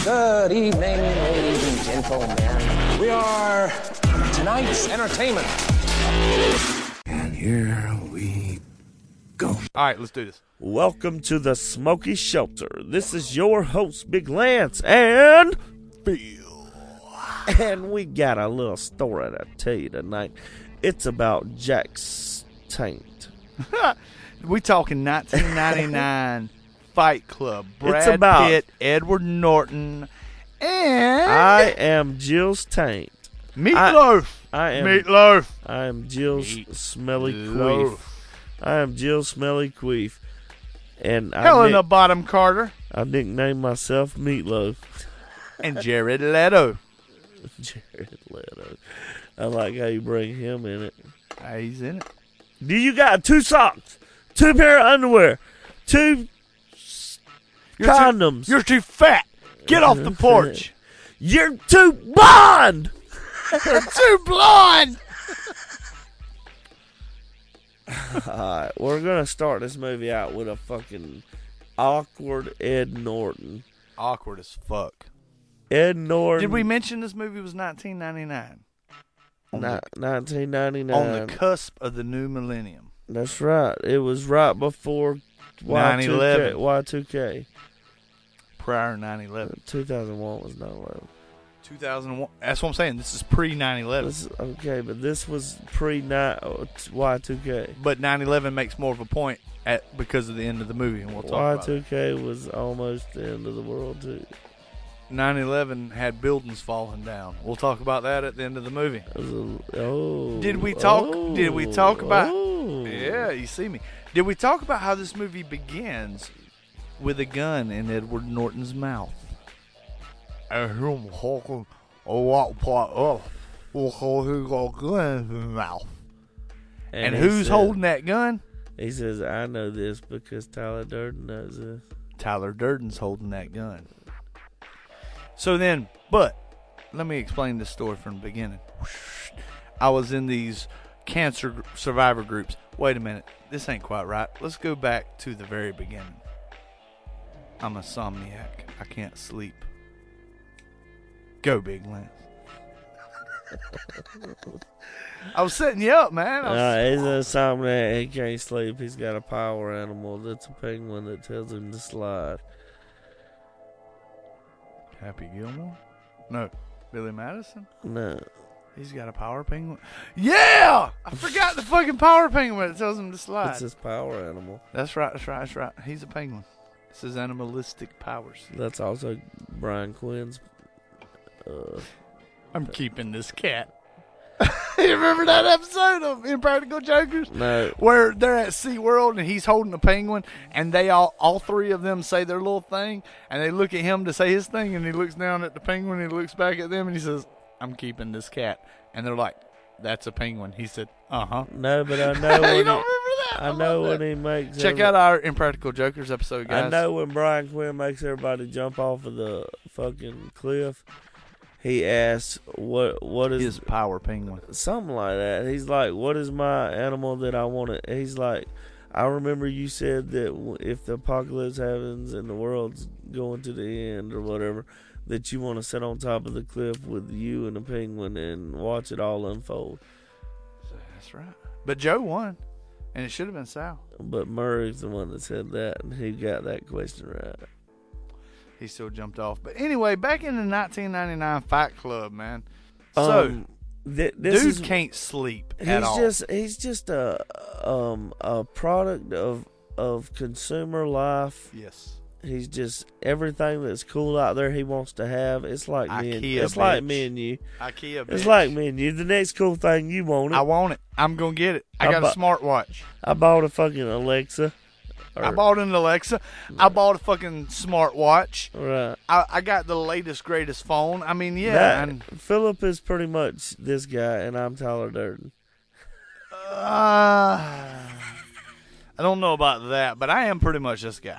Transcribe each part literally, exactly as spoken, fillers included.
Good evening, ladies and gentlemen. We are tonight's entertainment. And here we go. All right, let's do this. Welcome to the Smoky Shelter. This is your host, Big Lance, and Phil. And we got a little story to tell you tonight. It's about Jack's taint. We talking nineteen ninety-nine Fight Club. Brad It's about- Pitt, Edward Norton, and I am Jill's taint. Meatloaf. I am Meatloaf. I am Jill's Meat smelly loaf. queef. I am Jill's smelly queef. And I, Helena nick- Bottom Carter I nicknamed myself Meatloaf. and Jared Leto. Jared Leto. I like how you bring him in it. Ah, he's in it. Do you got two socks, two pair of underwear, two You're condoms? Too, you're too fat. Get off the porch. You're too blonde. You're too blonde. Alright, we're gonna start this movie out with a fucking awkward Ed Norton. Awkward as fuck. Ed Norton. Did we mention this movie was nineteen ninety-nine? On, Ni- the, nineteen ninety-nine. on the cusp of the new millennium. That's right. It was right before Y two K. nine eleven. Y two K. Prior nine eleven. two thousand one was nine eleven. two thousand one. That's what I'm saying. This is pre nine eleven. This, okay, but this was pre Y two K. But nine eleven makes more of a point at because of the end of the movie, and we'll talk Y about two it. K was almost the end of the world, too. nine eleven had buildings falling down. We'll talk about that at the end of the movie. It was a, oh. Did we talk- Oh, did we talk about- Oh. Yeah, you see me. Did we talk about how this movie begins with a gun in Edward Norton's mouth? I hear him talking a lot part up. He got a gun in his mouth. And, he who's said- holding that gun? He says, I know this because Tyler Durden knows this. Tyler Durden's holding that gun. So then, but let me explain this story from the beginning. I was in these cancer gr- survivor groups. Wait a minute, this ain't quite right. Let's go back to the very beginning. I'm a somniac. I can't sleep. Go, Big Lance. I was setting you up, man. I was, Uh, he's an insomniac. He can't sleep. He's got a power animal that's a penguin that tells him to slide. Happy Gilmore? No, Billy Madison? No. He's got a power penguin. Yeah! I forgot the fucking power penguin that tells him to slide. It's his power animal. That's right, that's right, that's right. He's a penguin. It's his animalistic powers. That's also Brian Quinn's. Uh, I'm keeping this cat. You remember that episode of Impractical Jokers? no. Where they're at SeaWorld and he's holding a penguin and they all, all three of them say their little thing and they look at him to say his thing and he looks down at the penguin and he looks back at them and he says, I'm keeping this cat. And they're like, that's a penguin. He said, uh-huh. No, but I know you when don't he, remember that? I love know when that. he makes. Check every- out our Impractical Jokers episode, guys. I know when Brian Quinn makes everybody jump off of the fucking cliff. He asks, "What? What is His power penguin. something like that?" He's like, "What is my animal that I want to?" He's like, "I remember you said that w- if the apocalypse happens and the world's going to the end or whatever, that you want to sit on top of the cliff with you and the penguin and watch it all unfold." That's right. But Joe won, and it should have been Sal. But Murray's the one that said that, and he got that question right. He still jumped off. But anyway, back in the nineteen ninety-nine Fight Club, man. So, Um, th- this dude is, can't sleep He's at all. just he's just a um a product of of consumer life. Yes. He's just everything that's cool out there he wants to have. It's like me and, IKEA, it's like bitch. me and you. IKEA, It's bitch. like me and you. The next cool thing you want it. I I, want it. I'm going to get it. I I got bu- a smartwatch. bought a fucking Alexa. I Or- bought an Alexa. I bought a fucking smartwatch. right. I, I got the latest, greatest phone. I mean, yeah. That- and, Philip is pretty much this guy, and I'm Tyler Durden. uh, I don't know about that, but I am pretty much this guy.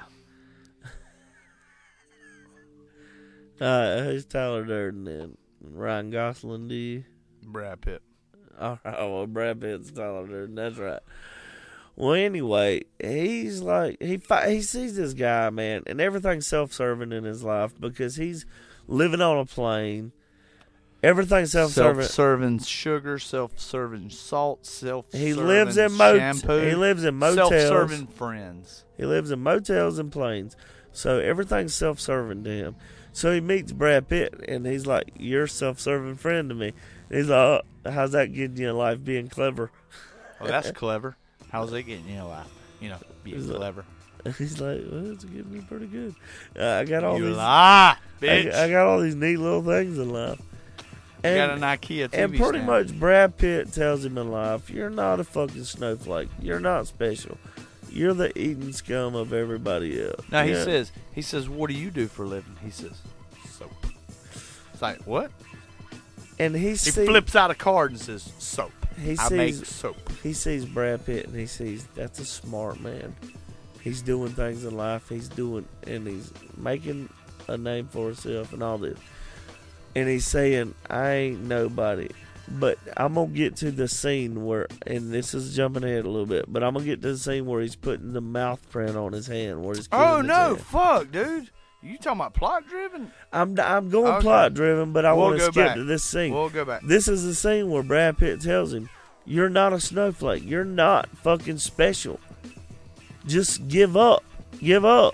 Uh, who's Tyler Durden then? Ryan Gosling, do you? Brad Pitt. All right, well, Brad Pitt's Tyler Durden. That's right. Well, anyway, he's like he fi- he sees this guy, man, and everything's self-serving in his life because he's living on a plane. Everything's self-serving. Self-serving sugar, self-serving salt, self-serving He lives in mot- shampoo. He lives in motels. Self-serving friends. He lives in motels and planes, so everything's self-serving to him. So he meets Brad Pitt, and he's like, "You're a self-serving friend to me." And he's like, oh, "How's that getting you in life? Being clever." Well, that's clever. How's it getting you a lot? You know, being He's clever. Like, he's like, well, it's getting me pretty good. Uh, I got all You these, lie, I, bitch. I got all these neat little things in life. You And, got an IKEA T V and pretty stand. much Brad Pitt tells him in life, you're not a fucking snowflake. You're not special. You're the eating scum of everybody else. No, he Yeah. says, he says, what do you do for a living? He says, soap. It's like, what? And he, He see, flips out a card and says, soap. he I make sees soap. he sees Brad Pitt and he sees that's a smart man. He's doing things in life. He's doing and he's making a name for himself and all this. And he's saying, I ain't nobody. But I'm going to get to the scene where, and this is jumping ahead a little bit, but I'm going to get to the scene where he's putting the mouth print on his hand. Where he's Oh, killing his no. hand. Fuck, dude. You talking about plot driven? I'm, I'm going Okay. plot driven, but I We'll want to go skip back. to this scene. We'll go back. This is the scene where Brad Pitt tells him, you're not a snowflake. You're not fucking special. Just give up. Give up.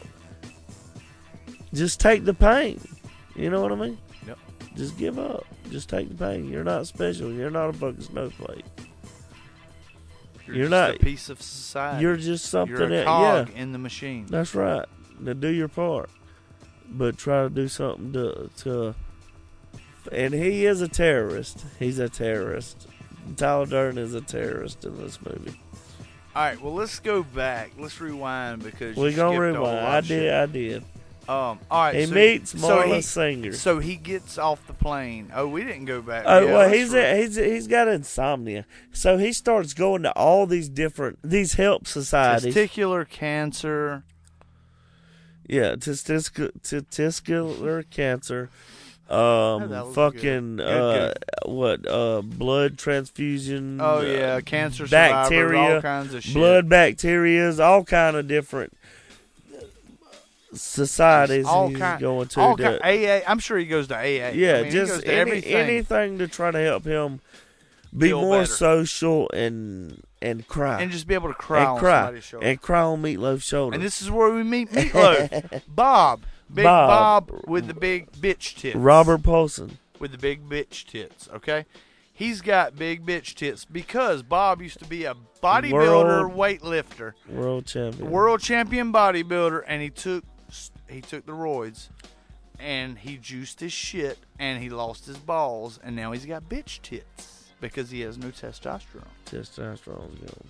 Just take the pain. You know what I mean? Yep. Just give up. Just take the pain. You're not special. You're not a fucking snowflake. You're, You're just not- a piece of society. You're just something You're a that, cog yeah, in the machine. that's right. Now do your part. But try to do something to, to, and he is a terrorist. He's a terrorist. Tyler Durden is a terrorist in this movie. All right, well, let's go back. Let's rewind because We're you going to skipped a whole rewind. lot I of did, shit. I did. Um, all right, He so, meets so Marla he, Singer. So he gets off the plane. Oh, we didn't go back. Oh, Yeah, well, let's he's re- a, he's he's got insomnia, so he starts going to all these different these help societies. testicular cancer. Yeah, testicular testicular cancer. Oh, Um, that was fucking good. uh, Good, what uh, blood transfusion. Oh uh, yeah, cancer survivors, bacteria, all kinds of shit. blood bacterias, all kind of different societies all he's kind, going to. all to- kind, A A. I'm sure he goes to A A. yeah, I mean, he just goes to any, everything. anything to try to help him be Feel more better. social and and cry and just be able to cry and on cry somebody's shoulder. and cry on Meatloaf's shoulder. And this is where we meet Meatloaf, Bob, Big Bob. Bob, with the big bitch tits. Robert Paulson. with the big bitch tits. Okay, he's got big bitch tits because Bob used to be a bodybuilder, World- weightlifter, World champion. world champion bodybuilder, and he took he took the roids, and he juiced his shit, and he lost his balls, and now he's got bitch tits because he has no testosterone. Testosterone's gone.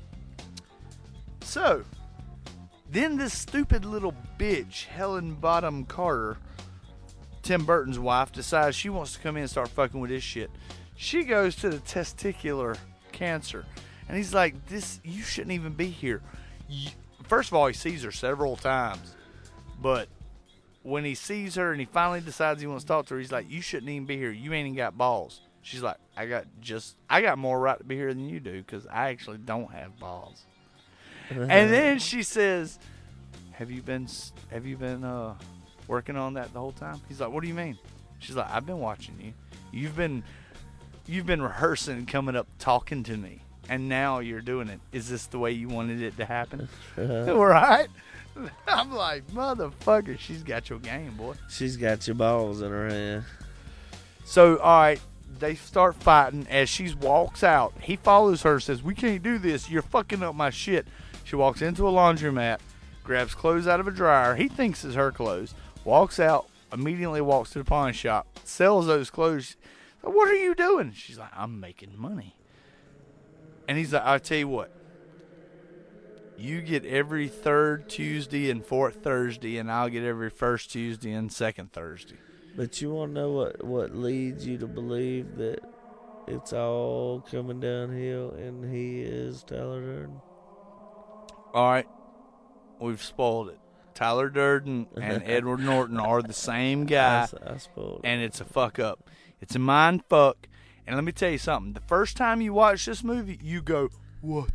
So, then this stupid little bitch, Helen Bottom Carter, Tim Burton's wife, decides she wants to come in and start fucking with this shit. She goes to the testicular cancer, and he's like, "This, you shouldn't even be here." You, first of all, he sees her several times, but when he sees her and he finally decides he wants to talk to her, he's like, "You shouldn't even be here. You ain't even got balls." She's like, "I got just, I got more right to be here than you do because I actually don't have balls." And then she says, "Have you been, have you been uh, working on that the whole time?" He's like, "What do you mean?" She's like, "I've been watching you. You've been, you've been rehearsing, coming up, talking to me, and now you're doing it. Is this the way you wanted it to happen?" Right? I'm like, motherfucker, she's got your game, boy. She's got your balls in her hand. So, all right, they start fighting. As she walks out, he follows her, says, "We can't do this. You're fucking up my shit." She walks into a laundromat, grabs clothes out of a dryer. He thinks it's her clothes. Walks out, immediately walks to the pawn shop, sells those clothes. "What are you doing?" She's like, "I'm making money." And he's like, "I'll tell you what. You get every third Tuesday and fourth Thursday, and I'll get every first Tuesday and second Thursday." But you want to know what, what leads you to believe that it's all coming downhill and he is Tyler Durden? All right, we've spoiled it. Tyler Durden and Edward Norton are the same guy, I, I spoiled it. and it's a fuck up. It's a mind fuck. And let me tell you something. The first time you watch this movie, you go, "What the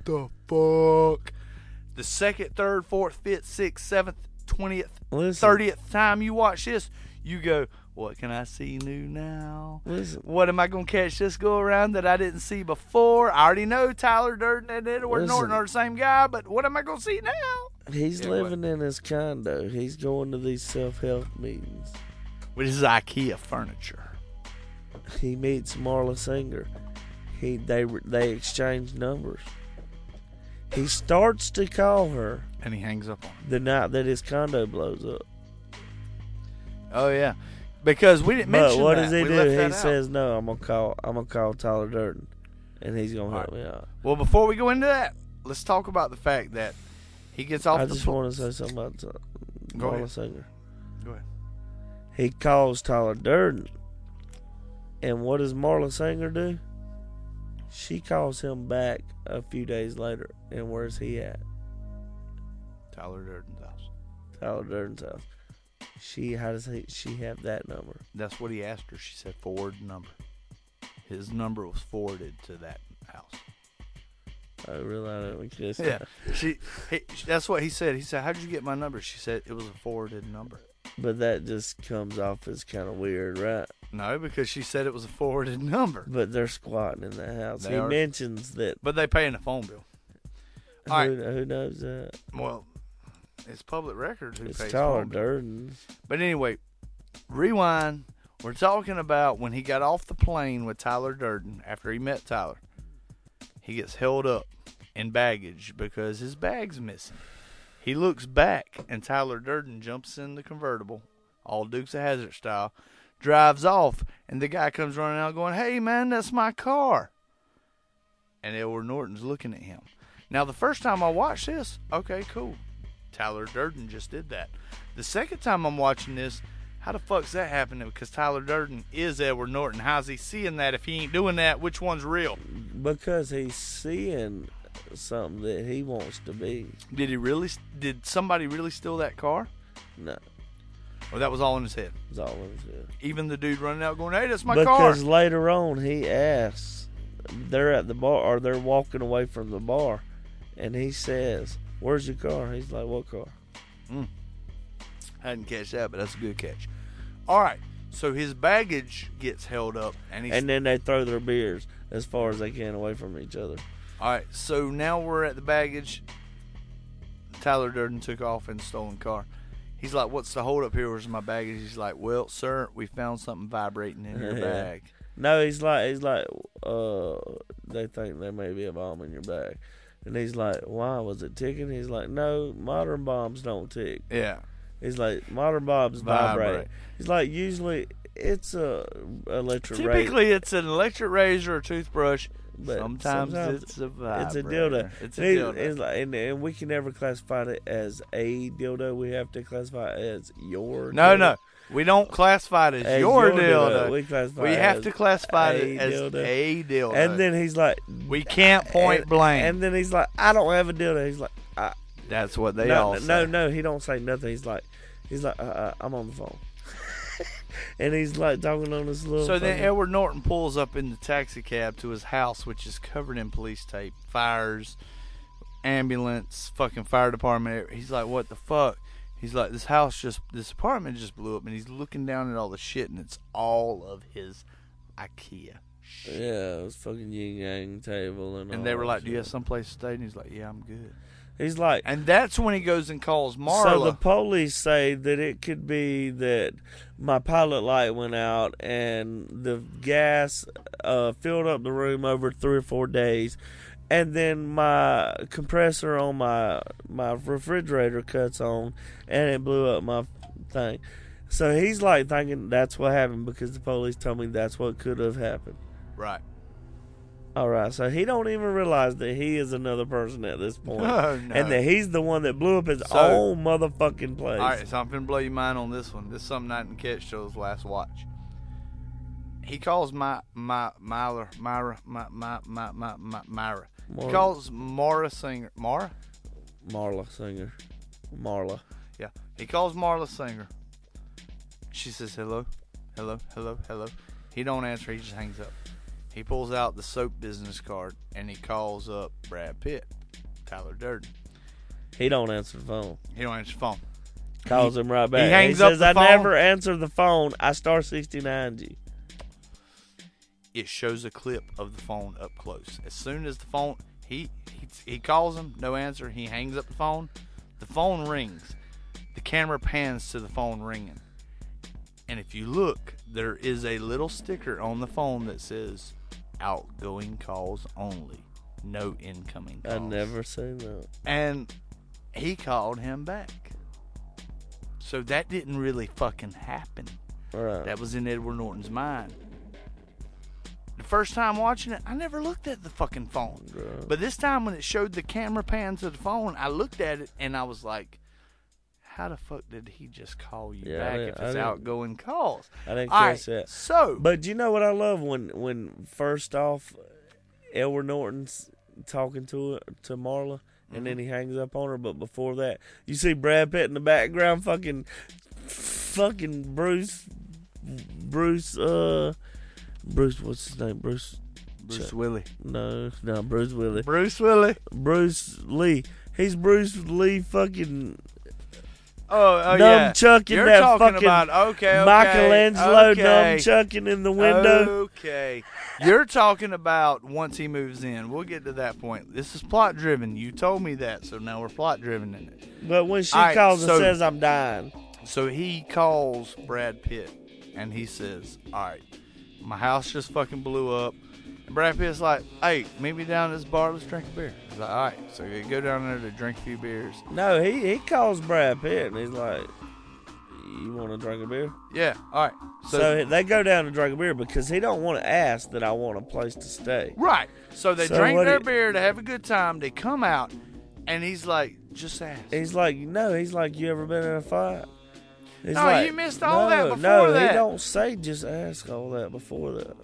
fuck. The second, third, fourth, fifth, sixth, seventh, twentieth, Listen. thirtieth time you watch this, you go, what can I see new now? Listen. What am I going to catch this go around that I didn't see before? I already know Tyler Durden and Edward Listen. Norton are the same guy, but what am I going to see now? He's Yeah, living in his condo. He's going to these self-help meetings. Which is IKEA furniture. He meets Marla Singer. He they they exchange numbers. He starts to call her And he hangs up on her. the night that his condo blows up. Oh, yeah. Because we didn't But mention what that. does he We do? left He that out. says, "No, I'm gonna call. I'm gonna call Tyler Durden, and he's gonna help All me out." Well, before we go into that, let's talk about the fact that he gets off I the just pl- want to say something about uh, Go Marla ahead. Singer. Go ahead. He calls Tyler Durden, and what does Marla Singer do? She calls him back a few days later, and where's he at? Tyler Durden's house. Tyler Durden's house. She how does he, she have that number? That's what he asked her. She said forward number. His number was forwarded to that house. I really I don't guess. Yeah, she. He, that's what he said. He said, "How'd you get my number?" She said, "It was a forwarded number." But that just comes off as kind of weird, right? No, because she said it was a forwarded number. But they're squatting in the house. They he are. mentions that. But they paying the phone bill. Who, All right. who knows that? Well, it's public record who It's pays Tyler phone bill. Durden. But anyway, rewind. We're talking about when he got off the plane with Tyler Durden after he met Tyler. He gets held up in baggage because his bag's missing. He looks back, and Tyler Durden jumps in the convertible, all Dukes of Hazzard style, drives off, and the guy comes running out going, "Hey, man, that's my car." And Edward Norton's looking at him. Now, the first time I watched this, okay, cool. Tyler Durden just did that. The second time I'm watching this, how the fuck's that happening? Because Tyler Durden is Edward Norton. How's he seeing that? If he ain't doing that, which one's real? Because he's seeing something that he wants to be. Did he really? Did somebody really steal that car? No, Or that was all in his head? it's all in his head. Even the dude running out going, "Hey, that's my car." Because later on he asks, they're at the bar or they're walking away from the bar, and he says, "Where's your car?" He's like, "What car?" I didn't catch that, but that's a good catch. All right, so his baggage gets held up, and he's And then they throw their beers as far as they can away from each other. all right. So now we're at the baggage. Tyler Durden took off in the stolen car. He's like, "What's the hold up here? Where's my baggage?" He's like, "Well, sir, we found something vibrating in your Yeah. bag." No, he's like, he's like, uh, they think there may be a bomb in your bag. And he's like, "Why? Was it ticking?" He's like, "No, modern bombs don't tick." Yeah. He's like, "Modern bombs vibrate." Vibrate. He's like, "Usually it's a electric ray." Typically, it's an electric razor or toothbrush. But sometimes, sometimes it's a vibrator. It's a dildo. It's a And he- dildo. it's like- and, and we can never classify it as a dildo. We have to classify it as your no, dildo. no. We don't classify it as, As your, your dildo. dildo. We classify We it have as to classify a it as dildo. a dildo. And then he's like, we can't point and, blank. And then he's like, "I don't have a dildo." He's like, I, That's what they no, all no, say. no, no. He don't say nothing. He's like, he's like, uh, uh, "I'm on the phone," and he's like talking on this little. So then fucking- Edward Norton pulls up in the taxi cab to his house, which is covered in police tape, fires, ambulance, fucking fire department. He's like, "What the fuck?" He's like, "This house just, this apartment just blew up," and he's looking down at all the shit, and it's all of his IKEA. yeah, it was fucking yin yang table and. all And they were that like, "Do you shit. have someplace to stay?" And he's like, "Yeah, I'm good." He's like, And that's when he goes and calls Marla. So the police say that it could be that my pilot light went out and the gas uh, filled up the room over three or four days, and then my compressor on my my refrigerator cuts on and it blew up my thing. So he's like thinking that's what happened because the police told me that's what could have happened. right. All right, so he don't even realize that he is another person at this point, Oh, no. and that he's the one that blew up his So- own motherfucking place. All right, so I'm finna blow your mind on this one. This is something I didn't catch till his last watch. He calls my my Myra Myra my my my my my Myra. He Marla. calls Mara Singer. Mara? Marla Singer. Marla. Yeah. He calls Marla Singer. She says hello, hello, hello, hello. He don't answer. He just hangs up. He pulls out the soap business card and he calls up Brad Pitt. Tyler Durden. He don't answer the phone. He don't answer the phone. Calls he, him right back. He hangs he up says, the I phone. never answer the phone. I star sixty-nine you. It shows a clip of the phone up close. As soon as the phone, he, he he calls him, no answer. He hangs up the phone. The phone rings. The camera pans to the phone ringing. And if you look, there is a little sticker on the phone that says, outgoing calls only. No incoming calls. I never seen that. And he called him back. So that didn't really fucking happen. Right. That was in Edward Norton's mind. The first time watching it, I never looked at the fucking phone. Right. But this time when it showed the camera pan to the phone, I looked at it and I was like, how the fuck did he just call you Yeah, I back didn't- if I it's didn't- outgoing calls? I didn't All catch right, that. So, But you know what I love when when first off, Edward Norton's talking to her, to Marla, and Mm-hmm. then he hangs up on her. But before that, you see Brad Pitt in the background, fucking, fucking Bruce, Bruce, uh, Bruce, what's his name? Bruce. Bruce Ch- Willie. No, no, Bruce Willis. Bruce Willie. Bruce Lee. He's Bruce Lee, fucking. Oh, oh Numb yeah. chucking You're that talking fucking about, okay, okay. Michelangelo okay. numb chucking in the window. Okay. You're talking about once he moves in. We'll get to that point. This is plot driven. You told me that, so now we're plot driven in it. But when she All right, calls so- and says I'm dying, So he calls Brad Pitt and he says, all right, my house just fucking blew up. And Brad Pitt's like, hey, meet me down at this bar, let's drink a beer. He's like, all right. So they go down there to drink a few beers. no, he he calls Brad Pitt and he's like, "You want to drink a beer?" Yeah, all right. So, So, they go down to drink a beer because he don't want to ask that I want a place to stay. right. So they So drink what their he- beer to have a good time. They come out and he's like, just ask. He's like, no, he's like, you ever been in a fight? He's No, like, you missed all that "No, before no, that." he don't say just ask all that before that.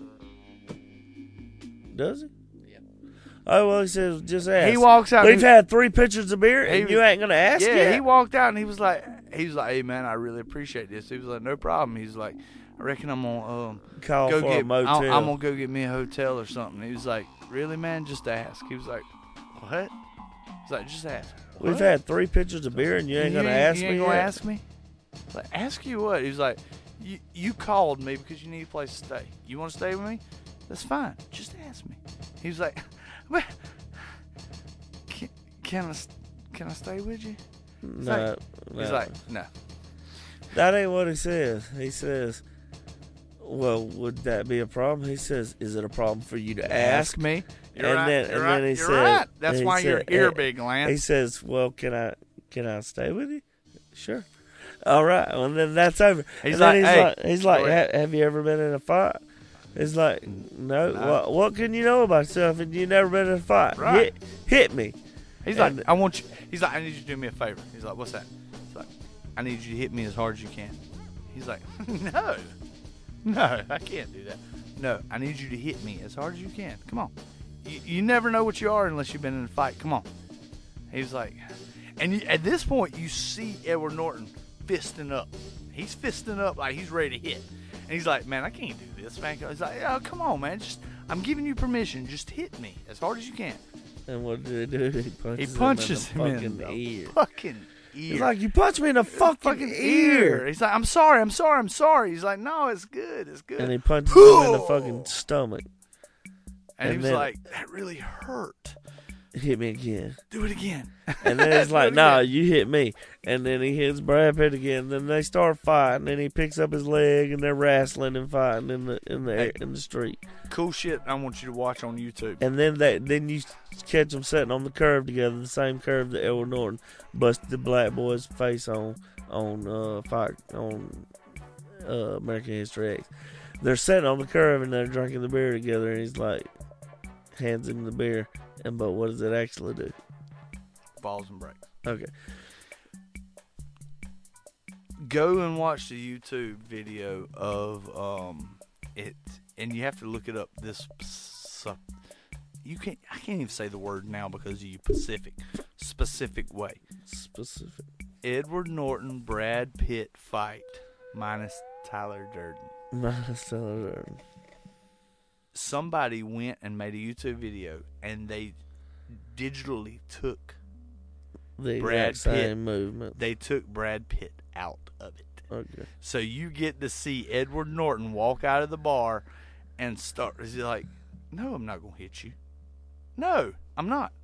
Does he? Yeah. Oh, well, he says just ask. He walks out. We've he- had three pitchers of beer, and He- you ain't gonna ask Yeah, yet? he walked out and he was like, he was like, hey man, I really appreciate this. He was like, no problem. He's like, I reckon I'm gonna um, Call go for get. a motel. I'm, I'm gonna go get me a hotel or something. He was like, really man, just ask. He was like, what? He's like, just ask. We've "What? had three pitchers of beer, and you ain't gonna ask you me ain't gonna yet? ask me? Like, ask you what? He was like, you you called me because you need a place to stay. You want to stay with me? That's fine. Just ask me. He was like, but can, can I can I stay with you? He's No, like, no. He's like, no. That ain't what he says. He says, well, would that be a problem? He says, is it a problem for you to ask? Ask me. You're and right. then, you're and right. then he you're said, right. That's he why you're said- ear eh, big, Lance. He says, well, can I can I stay with you? Sure. All right. Well, then that's over. He's and like, then he's "Hey, like, he's like, go ahead." "Ha- have you ever been in a fight? He's like, no. No. What, what can you know about yourself if you never been in a fight? Right. Hit, hit me. He's and- like, I want you. He's like, I need you to do me a favor. He's like, what's that? He's like, I need you to hit me as hard as you can. He's like, no, no, I can't do that. No, I need you to hit me as hard as you can. Come on. You, you never know what you are unless you've been in a fight. Come on. He was like, and you, at this point, you see Edward Norton fisting up. He's fisting up like he's ready to hit. And he's like, man, I can't do this, man. He's like, oh, come on, man. Just, I'm giving you permission. Just hit me as hard as you can. And what did he do? He punches, He punches him him in in the the fucking ear. fucking ear. He's like, you punched me in the fucking, fucking ear. ear. He's like, I'm sorry, I'm sorry, I'm sorry. He's like, no, it's good, it's good. And he punches him in the fucking stomach. And he and was then- like, that really hurt. Hit me again. Do it again. And then he's Do like, it nah, again. you hit me. And then he hits Brad Pitt again. Then they start fighting. And he picks up his leg, and they're wrestling and fighting in the in the Hey. in the street. Cool shit I want you to watch on YouTube. And then they then you catch them sitting on the curve together, the same curve that Edward Norton busted the black boy's face on on uh fight on uh, American History X. They're sitting on the curve and they're drinking the beer together. And he's like, hands him the beer. And but what does it actually do? Balls and breaks. Okay. Go and watch the YouTube video of um it, and you have to look it up. This su- you can't. I can't even say the word now because of you. Pacific, specific way. Specific. Edward Norton, Brad Pitt fight minus Tyler Durden. Minus Tyler Durden. Somebody went and made a YouTube video, and they digitally took The Brad exact same Pitt. movement. They took Brad Pitt out of it. Okay. So you get to see Edward Norton walk out of the bar and start. He's like, "No, I'm not gonna hit you. No, I'm not."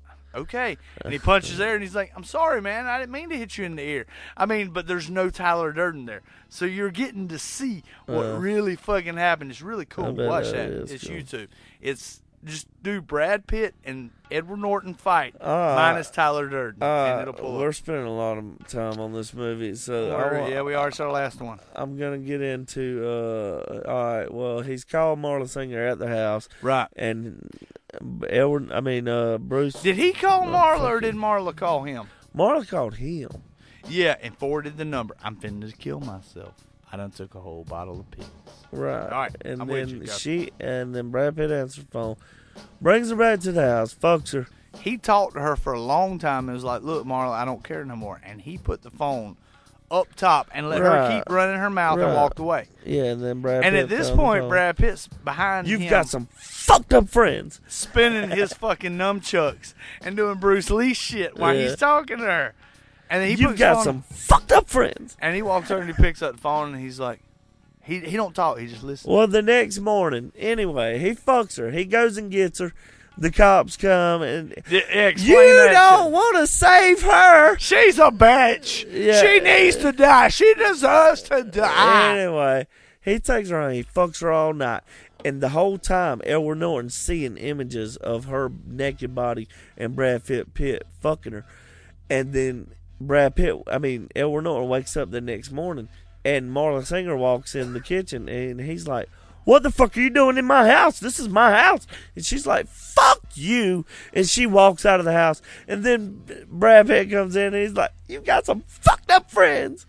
Okay, and he punches there, and he's like, "I'm sorry, man. I didn't mean to hit you in the ear. I mean, but there's no Tyler Durden there, so you're getting to see what Uh, really fucking happened. It's really I cool. bet Watch that that. is It's cool. YouTube. It's just do Brad Pitt and Edward Norton fight Uh, minus Tyler Durden, and Uh, it'll pull we're up. spending a lot of time on this movie, so I Or- wa- yeah, we are. It's our last one. I'm gonna get into. Uh, all right. Well, he's called Marla Singer at the house, Right. and Edward. I mean, uh, Bruce. Did he call Oh, Marla or fuck did you. Marla call him? Marla called him. Yeah, and forwarded the number. I'm finna kill myself. I done took a whole bottle of pills. Right. All right, And I'm with then you, Captain. she and then Brad Pitt answers the phone, brings her back to the house, fucks her. He talked to her for a long time and was like, "Look, Marla, I don't care no more." And he put the phone up top and let her Right. keep running her mouth Right. and walked away. Yeah, and then Brad And Pitt at this found the point, phone. Brad Pitt's behind You've him, got some fucked up friends. spinning his fucking nunchucks and doing Bruce Lee shit while Yeah. he's talking to her. And then he You've puts got on, some fucked up friends. And he walks over and he picks up the phone and he's like, he he don't talk, he just listens. Well, the next morning, anyway, he fucks her. He goes and gets her. The cops come and Yeah, explain you that don't shit. want to save her. She's a bitch. Yeah. She needs to die. She deserves to die. Anyway, he takes her home. He fucks her all night. And the whole time, Edward Norton's seeing images of her naked body and Brad Pitt, Pitt fucking her. And then Brad Pitt, I mean, Edward Norton wakes up the next morning and Marla Singer walks in the kitchen and he's like, "What the fuck are you doing in my house? This is my house." And she's like, "Fuck you." And she walks out of the house. And then Brad Pitt comes in and he's like, "You've got some fucked up friends."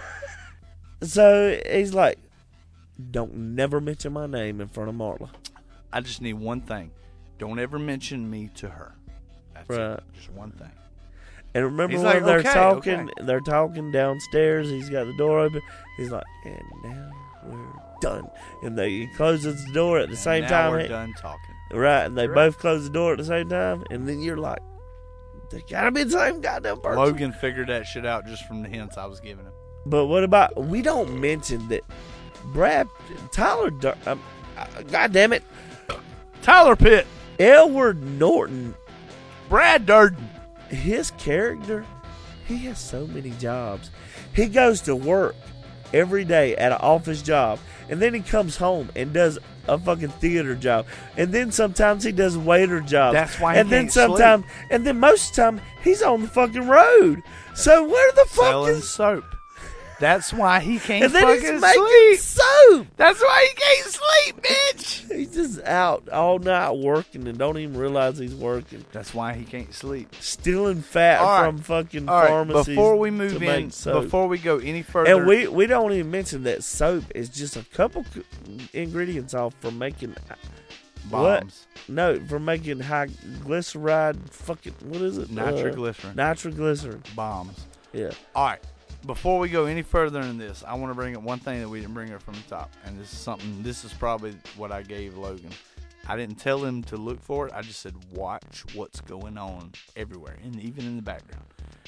So he's like, "Don't never mention my name in front of Marla." I just need one thing. Don't ever mention me to her. That's Right. it. Just one thing. And remember He's when like, they're "Okay, talking, okay." they're talking downstairs. He's got the door open. He's like, "And now we're done." And they he closes the door at the And same now time. we're He- done talking. Right, and they Right. both close the door at the same time. And then you're like, they gotta be the same goddamn person. Logan figured that shit out just from the hints I was giving him. But what about, we don't mention that Brad, Tyler, Dur- um, uh, God damn it, Tyler Pitt, Edward Norton, Brad Durden. his character, he has so many jobs. He goes to work every day at an office job, and then he comes home and does a fucking theater job, and then sometimes he does waiter jobs. That's why he and then can't sometimes, and then most of the time he's on the fucking road. So where the fuck Selling is? soap. That's why he can't And then fucking he's making sleep. soap. That's why he can't sleep, bitch. He's just out all night working and don't even realize he's working. That's why he can't sleep. Stealing fat All right. from fucking All right, pharmacies. before we to move make in, soap. before we go any further, And we, we don't even mention that soap is just a couple c- ingredients off from making what? bombs, No, from making high glyceride. Fucking what is it? nitroglycerin, Uh, nitroglycerin. bombs. Yeah. All right. Before we go any further in this, I want to bring up one thing that we didn't bring up from the top, and this is something. This is probably what I gave Logan. I didn't tell him to look for it. I just said watch what's going on everywhere, and even in the background.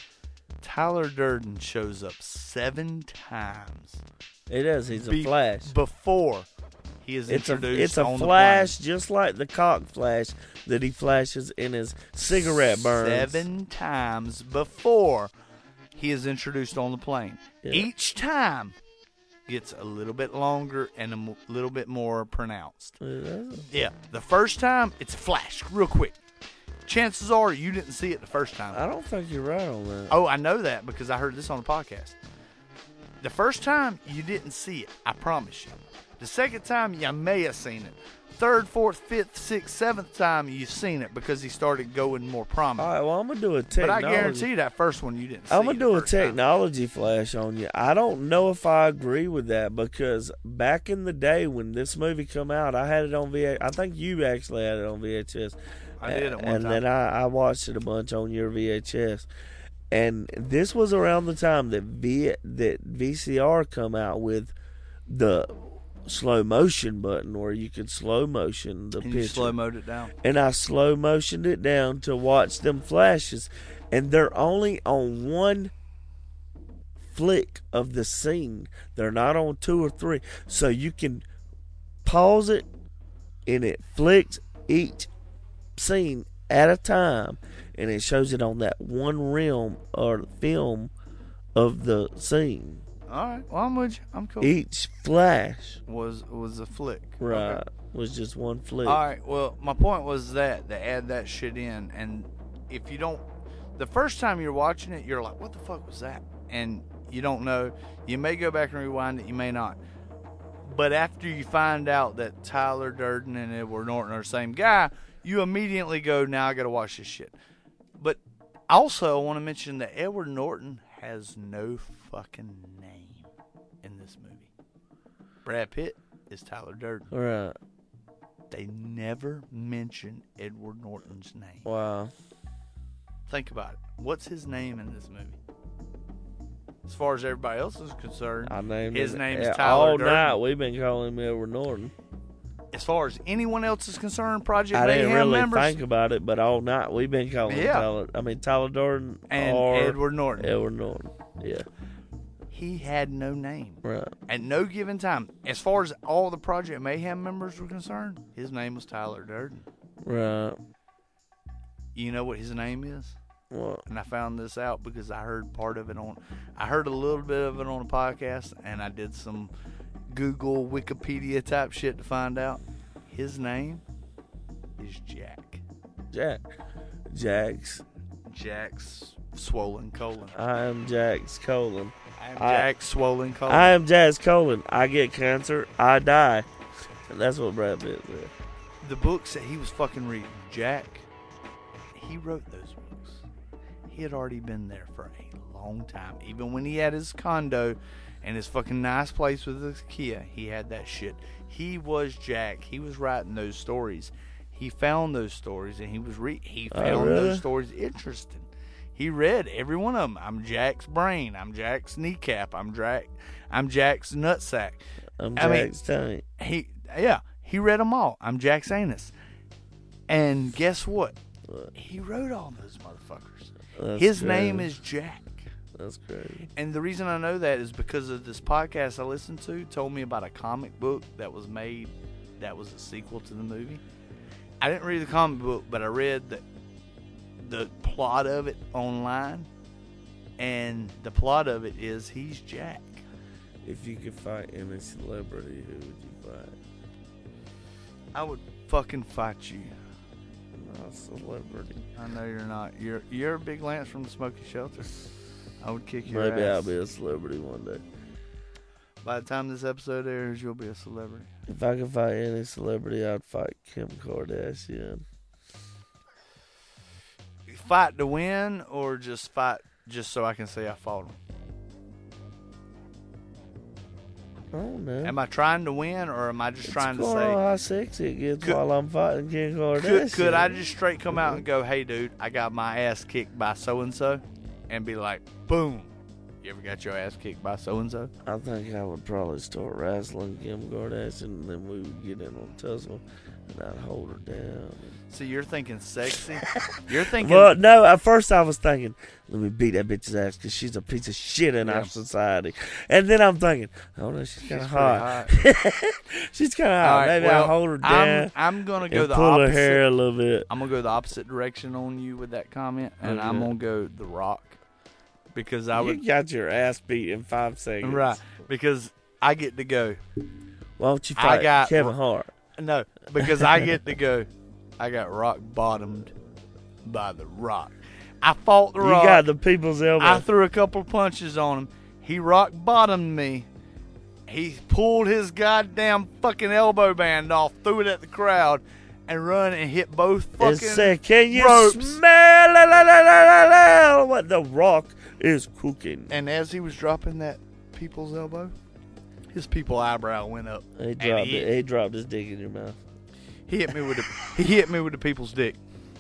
Tyler Durden shows up seven times It is. He's a be- flash. before he is It's a introduced. it's a on flash, just like the cock flash that he flashes in his cigarette the burns. plane. Seven times before he is introduced on the plane. Yeah. Each time gets a little bit longer and a m- little bit more pronounced. Yeah. Yeah, the first time it's a flash, real quick. Chances are you didn't see it the first time. I don't think you're right on that. Oh, I know that because I heard this on the podcast. The first time you didn't see it, I promise you. The second time you may have seen it. Third, fourth, fifth, sixth, seventh time you've seen it because he started going more All prominent. right, well, I'm going to do a But technology. I guarantee you that first one you didn't see. I'm going the to do a first time. technology flash on you. I don't know if I agree with that because back in the day when this movie come out, I had it on V H S. I think you actually had it on V H S. I did at one and time. then I, I watched it a bunch on your V H S. And this was around the time that v, that V C R come out with the slow motion button where you could slow motion the And picture. you slow mode it down. And I slow motioned it down to watch them flashes, and they're only on one flick of the scene. They're not on two or three, so you can pause it, and it flicks each scene at a time, and it shows it on that one realm or film of the scene. All right. Well, I'm with you. I'm cool. Each flash, was was a flick. right, Okay. was just one flick. All right. Well, my point was that they add that shit in, and if you don't, the first time you're watching it, you're like, "What the fuck was that?" And you don't know. You may go back and rewind it. You may not. But after you find out that Tyler Durden and Edward Norton are the same guy, you immediately go, "Now I got to watch this shit." But also, I want to mention that Edward Norton has no fucking name in this movie. Brad Pitt is Tyler Durden. Right. They never mention Edward Norton's name. Wow. Think about it. What's his name in this movie? As far as everybody else is concerned, I named his him. name is Yeah, Tyler all Durden. night we've been calling him Edward Norton. As far as anyone else is concerned, Project I didn't Mayhem really members think about it, but all night we've been calling him Yeah. Tyler. I mean Tyler Durden and or Edward Norton, Edward Norton. Yeah. he had no name. Right. At no given time, as far as all the Project Mayhem members were concerned, his name was Tyler Durden. Right. You know what his name is? What? And I found this out because I heard part of it on, I heard a little bit of it on a podcast, and I did some Google, Wikipedia type shit to find out. His name is Jack. Jack. Jack's. Jack's swollen colon. I am Jack's colon. I am I- Jack's swollen colon. I am Jack's colon. I get cancer. I die. And that's what Brad Pitt said. The books that he was fucking reading, Jack, he wrote those books. He had already been there for a long time. Even when he had his condo and his fucking nice place with his Kia, he had that shit. He was Jack. He was writing those stories. He found those stories and he was re- he Oh, found really? those stories interesting. He read every one of them. I'm Jack's brain. I'm Jack's kneecap. I'm Jack. I'm Jack's nutsack. I'm I mean- Jack's tank. He yeah, he read them all. I'm Jack's anus. And guess what? What? He wrote all those motherfuckers. That's His crazy. name is Jack. That's crazy. And the reason I know that is because of this podcast I listened to told me about a comic book that was made that was a sequel to the movie. I didn't read the comic book, but I read the the plot of it online. And the plot of it is he's Jack. If you could fight any celebrity, who would you fight? I would fucking fight you. Not a celebrity. I know you're not. You're you're a big Lance from the Smoky Shelter. I would kick your Maybe ass. I'll be a celebrity one day. By the time this episode airs, you'll be a celebrity. If I could fight any celebrity, I'd fight Kim Kardashian. Fight to win, or just fight just so I can say I fought him? I don't know. Am I trying to win, or am I just trying to Explore say? how sexy it gets Could- while I'm fighting Kim Kardashian. Could, could I just straight come out and go, "Hey, dude, I got my ass kicked by so and so," and be like, "Boom! You ever got your ass kicked by so and so?" I think I would probably start wrestling Kim Kardashian, and then we would get in a tussle, and I'd hold her down. So you're thinking sexy? You're thinking? Well, no, at first I was thinking, let me beat that bitch's ass because she's a piece of shit in Yeah. our society. And then I'm thinking, oh no, she's kind of She's pretty hot. hot. She's kind of hot. All right, Maybe well, I'll hold her down I'm, I'm gonna go and the pull opposite. her hair a little bit. I'm gonna go the opposite direction on you with that comment, and I'm Okay. gonna go The Rock because I You would got your ass beat in five seconds. right because I get to go. Why don't you I fight got- Kevin Hart? No, because I get to go. I got rock bottomed by The Rock. I fought The You Rock. got the people's elbow. I threw a couple punches on him. He rock bottomed me. He pulled his goddamn fucking elbow band off, threw it at the crowd, and run and hit both fucking. It said, can you ropes. smell la, la, la, la, la, la, what the Rock is cooking? And as he was dropping that people's elbow, his people eyebrow went up. He And dropped he, it. He dropped his dick in your mouth. He hit me with the he hit me with the people's dick.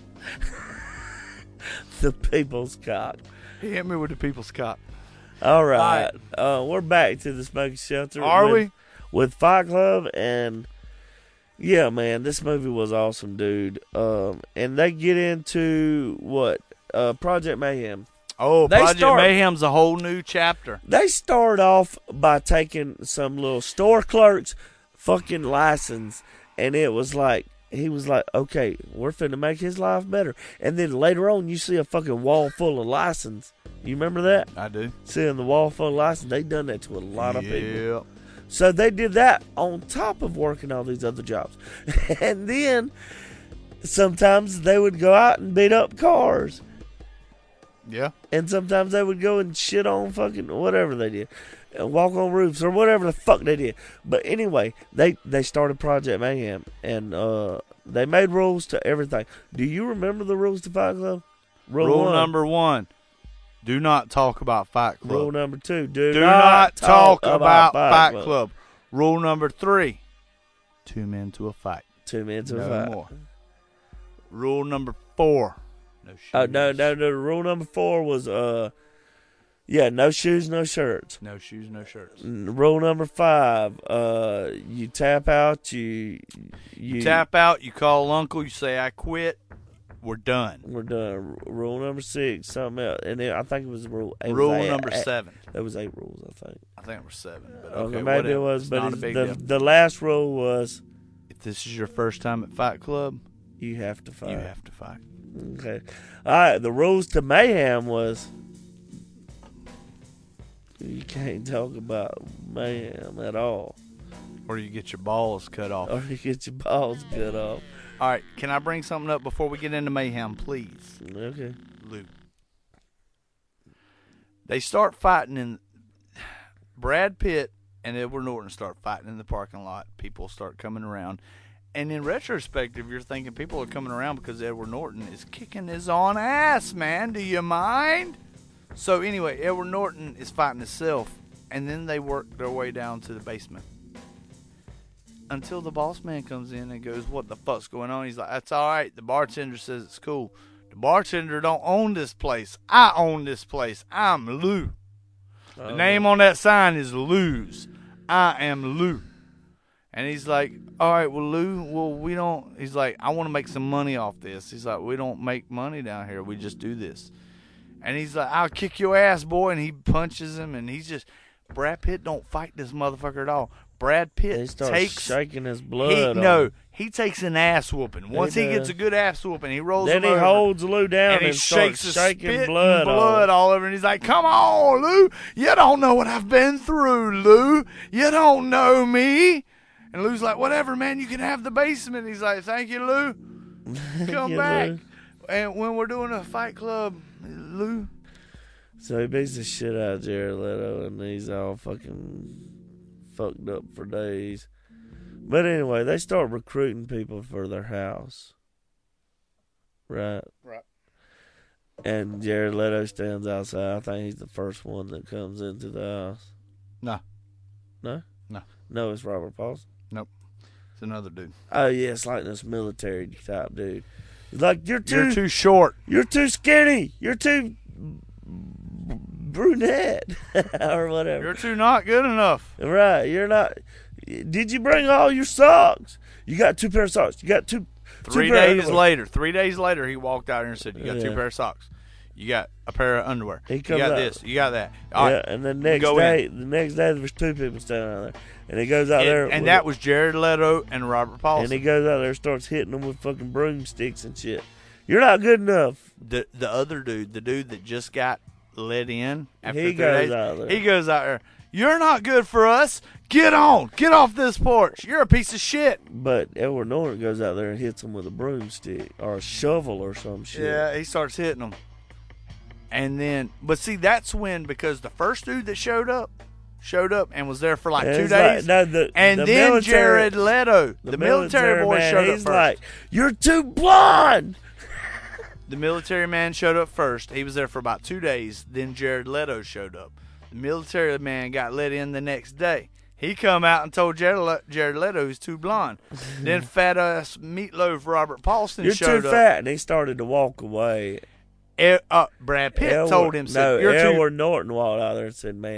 The people's cock. He hit me with the people's cock. All right. Uh, we're back to the Smoky Shelter. Are with, we? with Fight Club, and yeah, man, this movie was awesome, dude. Um, and they get into what uh, Project Mayhem. Oh, They Project start- Mayhem's a whole new chapter. They start off by taking some little store clerk's fucking license, and it was like, he was like, okay, we're finna make his life better. And then later on, you see a fucking wall full of license. You remember that? I do. Seeing the wall full of license, they done that to a lot of people. Yep. So they did that on top of working all these other jobs. And then sometimes they would go out and beat up cars. Yeah. And sometimes they would go and shit on fucking whatever they did. And walk on roofs or whatever the fuck they did. But anyway, they, they started Project Mayhem. And uh, they made rules to everything. Do you remember the rules to Fight Club? Rule, Rule one. number one. Do not talk about Fight Club. Rule number two. Do, Do not, not talk about, about Fight, Fight Club. Club. Rule number three. Two men to a fight. Two men to a No fight. more. Rule number four. No shoes. Oh, no, no, no. Rule number four was, uh, yeah, no shoes, no shirts. No shoes, no shirts. N- Rule number five, uh, you tap out, you, you Tap out, you call uncle, you say, I quit. We're done. We're done. R- Rule number six, something else, and then I think it was rule. It was Rule eight- number eight- seven. There was eight rules, I think. I think it was seven. But Okay, okay, maybe whatever. it was, It's but not a it's- big the deal. the last rule was If this is your first time at Fight Club, you have to fight. you have to fight. Okay. All right. The rules to Mayhem was you can't talk about Mayhem at all, Or you get your balls cut off. or you get your balls cut off. All right, can I bring something up before we get into Mayhem, please? Okay. Lou. They start fighting in Brad Pitt and Edward Norton start fighting in the parking lot. People start coming around. And in retrospective, you're thinking people are coming around because Edward Norton is kicking his own ass, man. Do you mind? So anyway, Edward Norton is fighting himself, and then they work their way down to the basement. Until the boss man comes in and goes, what the fuck's going on? He's like, that's all right. The bartender says it's cool. The bartender don't own this place. I own this place. I'm Lou. The Oh, name on that sign is Lou's. I am Lou. And he's like, all right, well, Lou, well, we don't, he's like, I want to make some money off this. He's like, we don't make money down here. We just do this. And he's like, I'll kick your ass, boy. And he punches him, and he's just, Brad Pitt don't fight this motherfucker at all. Brad He Pitt starts takes, shaking his blood. he, on no, him. he takes an ass whooping. Once he, does. gets a good ass whooping, he rolls Then him he over. holds Lou down And and, he shakes his starts shaking spit blood, and blood on all over, and he's like, come on, Lou. You don't know what I've been through, Lou. You don't know me. And Lou's like, whatever, man, you can have the basement. He's like, thank you, Lou. Come you, back. Lou. And when we're doing a fight club, Lou. So he beats the shit out of Jared Leto, and he's all fucking fucked up for days. But anyway, they start recruiting people for their house. Right? Right. And Jared Leto stands outside. I think he's the first one that comes into the house. No. No? No. No, it's Robert Paulson. It's another dude. Oh, yeah, it's like this military type dude. He's like, you're too, You're too short. you're too skinny. You're too brunette. or whatever. You're too not good enough. Right, you're not. Did you bring all your socks? You got two pair of socks. You got two. Three two pair of days underwear. later, three days later, he walked out here and said, you got Yeah. two pair of socks. You got a pair of underwear. He You comes got out- this. You got that. All Yeah, right. and the next go day, the next day there's two people standing out there, and he goes out there, And, and with- that was Jared Leto and Robert Paulson. and he goes out there and starts hitting them with fucking broomsticks and shit. You're not good enough. the the other dude, the dude that just got let in after He three goes days, out there. he goes out there. You're not good for us. Get on. Get off this porch. You're a piece of shit. But Edward Norton goes out there and hits him with a broomstick or a shovel or some shit. Yeah, he starts hitting them. And then, but see, that's when, because the first dude that showed up, showed up and was there for like And two it's like- days. no, the- and the then military- Jared Leto, the, military, boy, man, showed up he's first. like, you're too blonde. The military man showed up first. He was there for about two days. Then Jared Leto showed up. The military man got let in the next day. He come out and told Jared, Le- Jared Leto he's too blonde. Then fat ass meatloaf Robert Paulson You're showed too up. fat, and he started to walk away. E- uh, Brad Pitt Edward- told him, no, said, "You're too." Edward Norton walked out there and said, "Man, Yeah,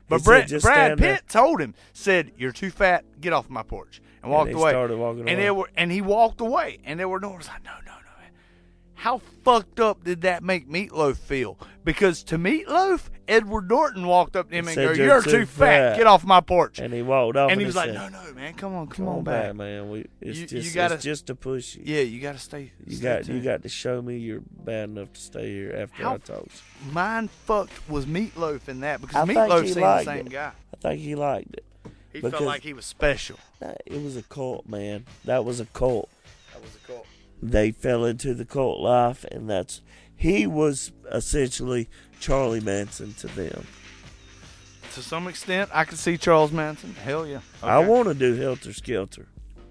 But He Brad, said, "Just Brad stand there." Pitt told him, said, "You're too fat. Get off my porch," and walked he away. started walking and away. It were, and he walked away, and Edward Norton was like, "No, no, no." How fucked up did that make Meatloaf feel? Because to Meatloaf, Edward Norton walked up to him and Said, go, "You're "You're too too fat. fat." Get off my porch." And he walked off. And he was like, said, "No, no, man, come on, come, Come on, on back, back, man. We it's You- just you gotta- it's just to push you. Yeah, you got to stay. You stay got tuned." you got to show me you're bad enough to stay here after How I talk. Mind fucked was Meatloaf in that because I think Meatloaf he seemed the liked same it. guy. I think he liked it. He Because- felt like he was special. Nah, It was a cult, man. That was a cult. That was a cult. They fell into the cult life, and that's he was essentially Charlie Manson to them. To some extent, I could see Charles Manson. Hell yeah. I Okay. want to do Helter Skelter.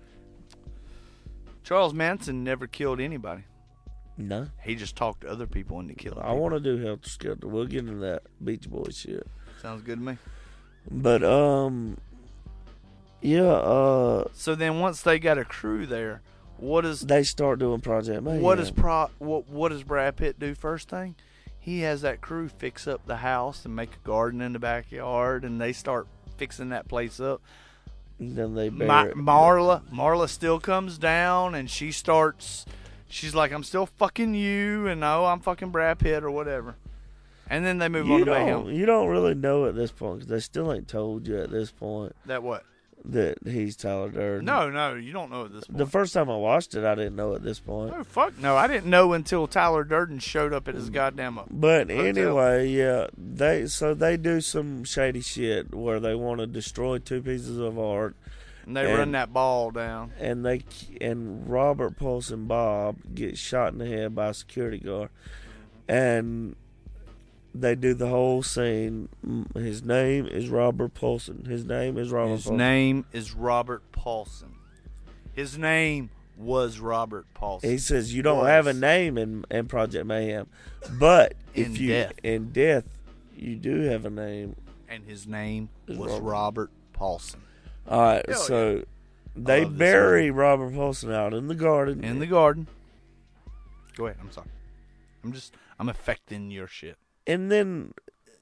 Charles Manson never killed anybody. No, He just talked to other people into killing I people. want to do Helter Skelter. We'll get into that Beach Boys shit. Sounds good to me. But um, yeah, uh, So then, once they got a crew there, what is they start doing Project Mayhem. what does pro what what does Brad Pitt do first thing? He has that crew fix up the house and make a garden in the backyard, and they start fixing that place up. Then they bury Ma- it. Marla Marla still comes down, and she starts. She's like, "I'm still fucking you," and "Oh, I'm fucking Brad Pitt," or whatever. And then they move on You to don't, Mayhem. you don't really know at this point because they still ain't told you at this point That what? that he's Tyler Durden. No, no, you don't know at this point. The first time I watched it, I didn't know at this point. Oh, fuck no. I didn't know until Tyler Durden showed up at his goddamn up. But Hotel. anyway, yeah, they so they do some shady shit where they want to destroy two pieces of art, And they And- run that ball down. and they and Robert Paulson Bob gets shot in the head by a security guard, and they do the whole scene. Mm, His name is Robert Paulson. His name is Robert. His Paulson. name is Robert Paulson. His name was Robert Paulson. He says you don't Was. have a name in, in Project Mayhem, but In if you death. in death you do have a name. and his name Is was Robert. Robert Paulson. All right, Hell so they love this bury Robert Paulson out in the garden. In the garden. Go ahead. I'm sorry. I'm just, I'm affecting your shit. and then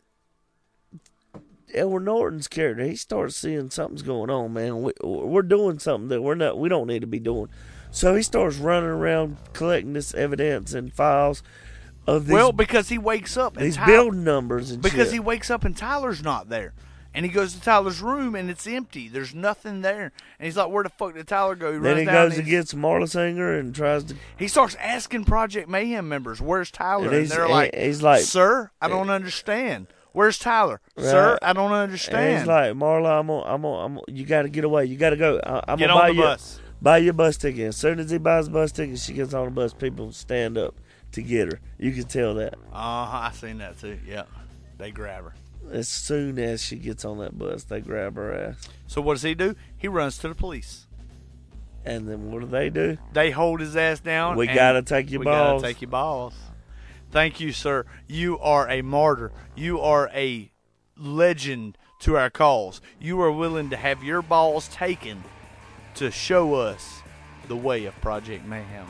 Edward Norton's character, he starts seeing something's going on, man. We, we're doing something that we're not, we don't need to be doing. So he starts running around collecting this evidence and files of these, Well, because he wakes up and these Tyler, building numbers and because shit. he wakes up and Tyler's not there. And he goes to Tyler's room and it's empty. There's nothing there. And he's like, "Where the fuck did Tyler go?" He then runs he down goes and and he's- gets Marla Singer and tries to. He starts asking Project Mayhem members, "Where's Tyler?" And And, he's- they're and like, he's like- "Sir, I don't understand. Where's Tyler? Sir, Right. I don't And understand." he's like, Marla, I'm on, I'm on, I'm on, you got to get away. You got to go. I, I'm Get gonna buy on the you, bus. buy your bus ticket. As soon as he buys the bus ticket, she gets on the bus. People stand up to get her. You can tell that. Uh huh. I seen that too. Yeah, they grab her. As soon as she gets on that bus, they grab her ass. So what does he do? He runs to the police. And then what do they do? They hold his ass down. We and gotta take your we balls. gotta take your balls. Thank you, sir. You are a martyr. You are a legend to our cause. You are willing to have your balls taken to show us the way of Project Mayhem.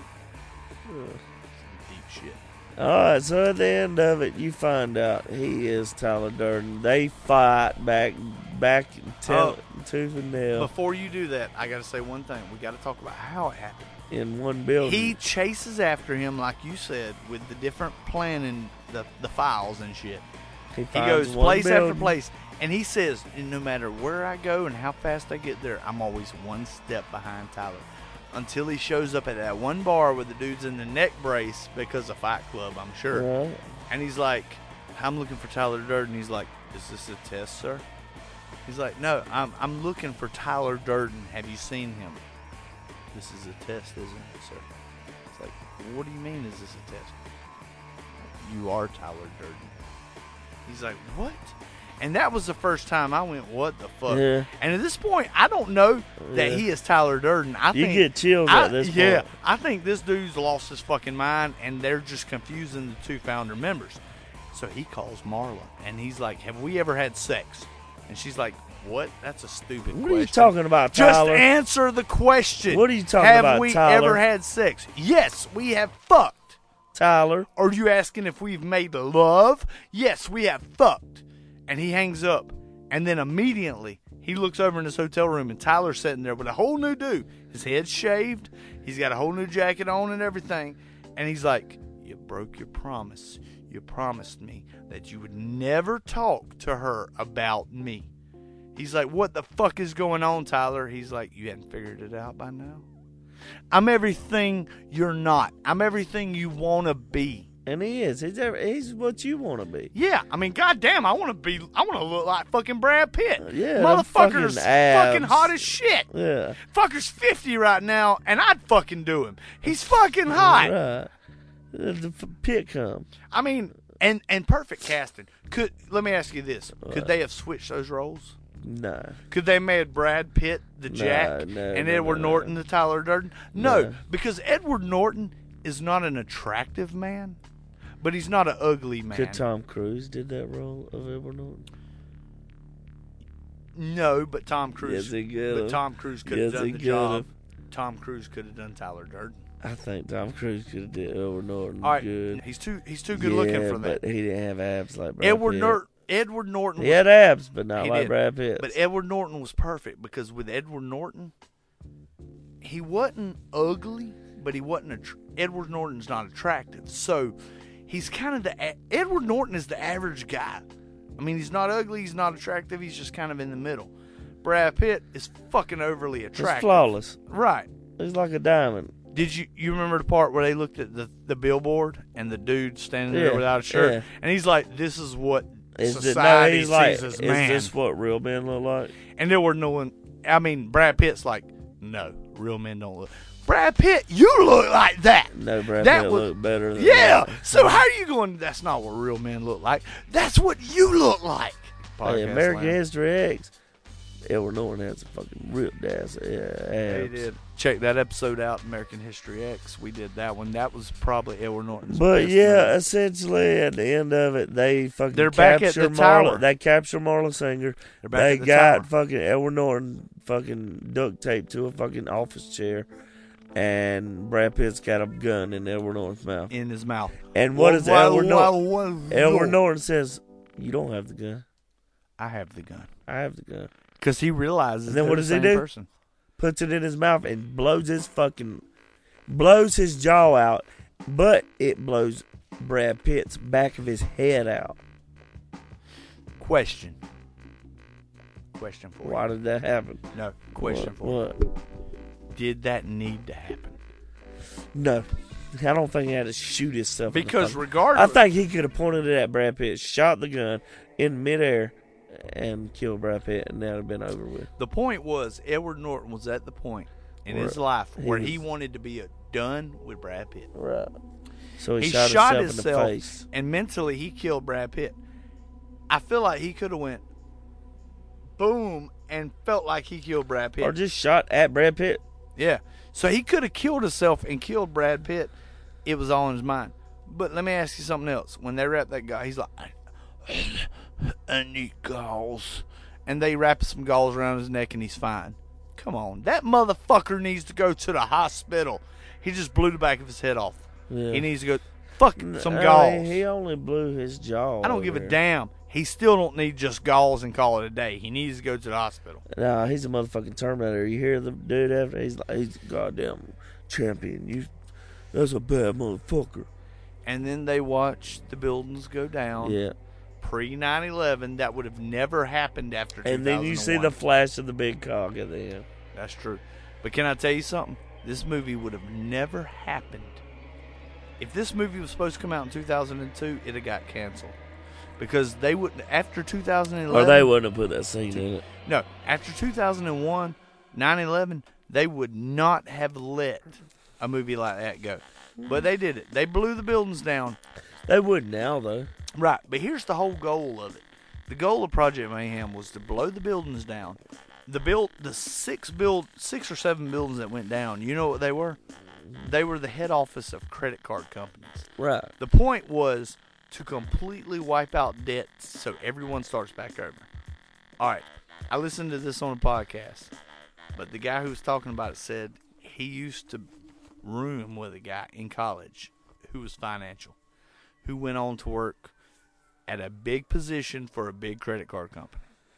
Deep shit. All right, so at the end of it, you find out he is Tyler Durden. They fight back, back, tell, Oh. tooth and nail Before you do that, I gotta say one thing. We gotta talk about how it happened. in one building. He chases after him, like you said, with the different planning, the the files and shit. he, He finds goes one place after building. place, and he says, "No matter where I go and how fast I get there, I'm always one step behind Tyler." Until he shows up at that one bar with the dude's in the neck brace because of Fight Club, I'm sure. Right. And he's like, "I'm looking for Tyler Durden." He's like, "Is this a test, sir?" He's like, "No, I'm I'm looking for Tyler Durden. Have you seen him?" "This is a test, isn't it, sir?" It's like, "What do you mean, is this a test?" "You are Tyler Durden." He's like, "What?" And that was the first time I went, "What the fuck?" Yeah. And at this point, I don't know that Yeah. he is Tyler Durden. I You think get chills I- at this yeah, point. I think this dude's lost his fucking mind, and they're just confusing the two founder members. So he calls Marla, and he's like, "Have we ever had sex?" And she's like, "What? That's a stupid What question." are you talking about, Just Tyler? answer the question. What are you talking have about, we Tyler? ever had sex? Yes, we have fucked. Tyler. Are you asking if we've made love? Yes, we have fucked. And he hangs up, And then immediately, he looks over in his hotel room, and Tyler's sitting there with a whole new dude. His head's shaved. He's got a whole new jacket on and everything. And he's like, you broke your promise. You promised me that you would never talk to her about me. He's like, what the fuck is going on, Tyler? He's like, you hadn't figured it out by now? I'm everything you're not. I'm everything you want to be. And he is. He's every, he's what you want to be. Yeah, I mean, goddamn, I want to be. I want to look like fucking Brad Pitt. Uh, yeah, motherfucker's fucking abs. fucking hot as shit. Yeah, fucker's fifty right now, and I'd fucking do him. He's fucking hot. Right. The Pitt come. I mean, and and perfect casting. Could let me ask you this: Could they have switched those roles? No. Could they made Brad Pitt the No, Jack no, and no, Edward no, Norton no. the Tyler Durden? No, No. because Edward Norton is not an attractive man, but he's not an ugly man. Could Tom Cruise did that role of Edward Norton? No, but Tom Cruise. Yes, he could But have. Tom Cruise could have Yes, done he the could job. have. Tom Cruise could have done Tyler Durden. I think Tom Cruise could have did Edward Norton All right, good. he's too he's too good yeah, looking for that. but he didn't have abs like Brad Edward Pitt. Norton. Edward Norton. He was- had abs, but not He like did. Brad Pitt. But Edward Norton was perfect because with Edward Norton, he wasn't ugly, but he wasn't. Att- Edward Norton's not attractive, so he's kind of the. A- Edward Norton is the average guy. I mean, he's not ugly, he's not attractive, he's just kind of in the middle. Brad Pitt is fucking overly It's attractive. flawless. Right. He's like a diamond. Did you you remember the part where they looked at the, the billboard and the dude standing there Yeah, without a shirt, yeah. and he's like, "This is what Is it, no, society he's sees like, as is man." this what real men look like? And there were no one. I mean, Brad Pitt's like, "No, real men don't look." Brad Pitt, you look like that. No, Brad That Pitt was- look better than Yeah. that. So how are you going? That's not what real men look like. That's what you look like. Hey, Podcast American land. History X. Edward Norton had some fucking ripped ass yeah, They abs. did. Check that episode out, American History X. We did that one. That was probably Edward Norton's. But best yeah, movie. essentially at the end of it, they fucking They're back at capture the tower. Marla. They capture Marla Singer. They're back They at the got tower. fucking Edward Norton fucking duct taped to a fucking office chair, and Brad Pitt's got a gun in Edward Norton's mouth. in his mouth. And what is Whoa, Edward whoa, Norton? whoa, whoa. Edward Norton says, "You don't have the gun. I have the gun I have the gun." because he realizes. And then they're what the does he same do? Person. Puts it in his mouth and blows his fucking blows his jaw out, but it blows Brad Pitt's back of his head out. Question. Question for Why you. did that happen? No. Question what, for you. what? Did that need to happen? No, I don't think he had to shoot himself. in the Because fucking- regardless, I think he could have pointed it at Brad Pitt, shot the gun in midair, and killed Brad Pitt, and that would have been over with. the point was Edward Norton was at the point in Where his life he where he was- wanted to be a done with Brad Pitt. Right. So he, He shot, shot himself, in himself, the face. and mentally he killed Brad Pitt. I feel like he could have went boom and felt like he killed Brad Pitt. Or just shot at Brad Pitt. Yeah. So he could have killed himself and killed Brad Pitt. It was all in his mind. But let me ask you something else. When they wrap that guy, he's like, I need gauze. And they wrap some gauze around his neck and he's fine. Come on. That motherfucker needs to go to the hospital. He just blew the back of his head off. Yeah. He needs to go, fuck some No, gauze. He only blew his jaw. I don't give a over. damn. He still don't need just gauze and call it a day. He needs to go to the hospital. Nah, he's a motherfucking Terminator. You hear the dude after? He's like, he's a goddamn champion. You, that's a bad motherfucker. And then they watch the buildings go down. Yeah. Pre nine eleven, that would have never happened after And then you see two thousand one. the flash of the big cock at the end. That's true. But can I tell you something? This movie would have never happened. If this movie was supposed to come out in two thousand two, it'd have got canceled. Because they wouldn't, after two thousand eleven. Or they wouldn't have put that scene in it. No, after two thousand one, nine eleven, they would not have let a movie like that go. But they did it. They blew the buildings down. They would now, though. Right, but here's the whole goal of it. The goal of Project Mayhem was to blow the buildings down. The build, the six build, six or seven buildings that went down. You know what they were? They were the head office of credit card companies. Right. The point was to completely wipe out debts so everyone starts back over. All right, I listened to this on a podcast, but the guy who was talking about it said he used to room with a guy in college who was financial, who went on to work at a big position for a big credit card company.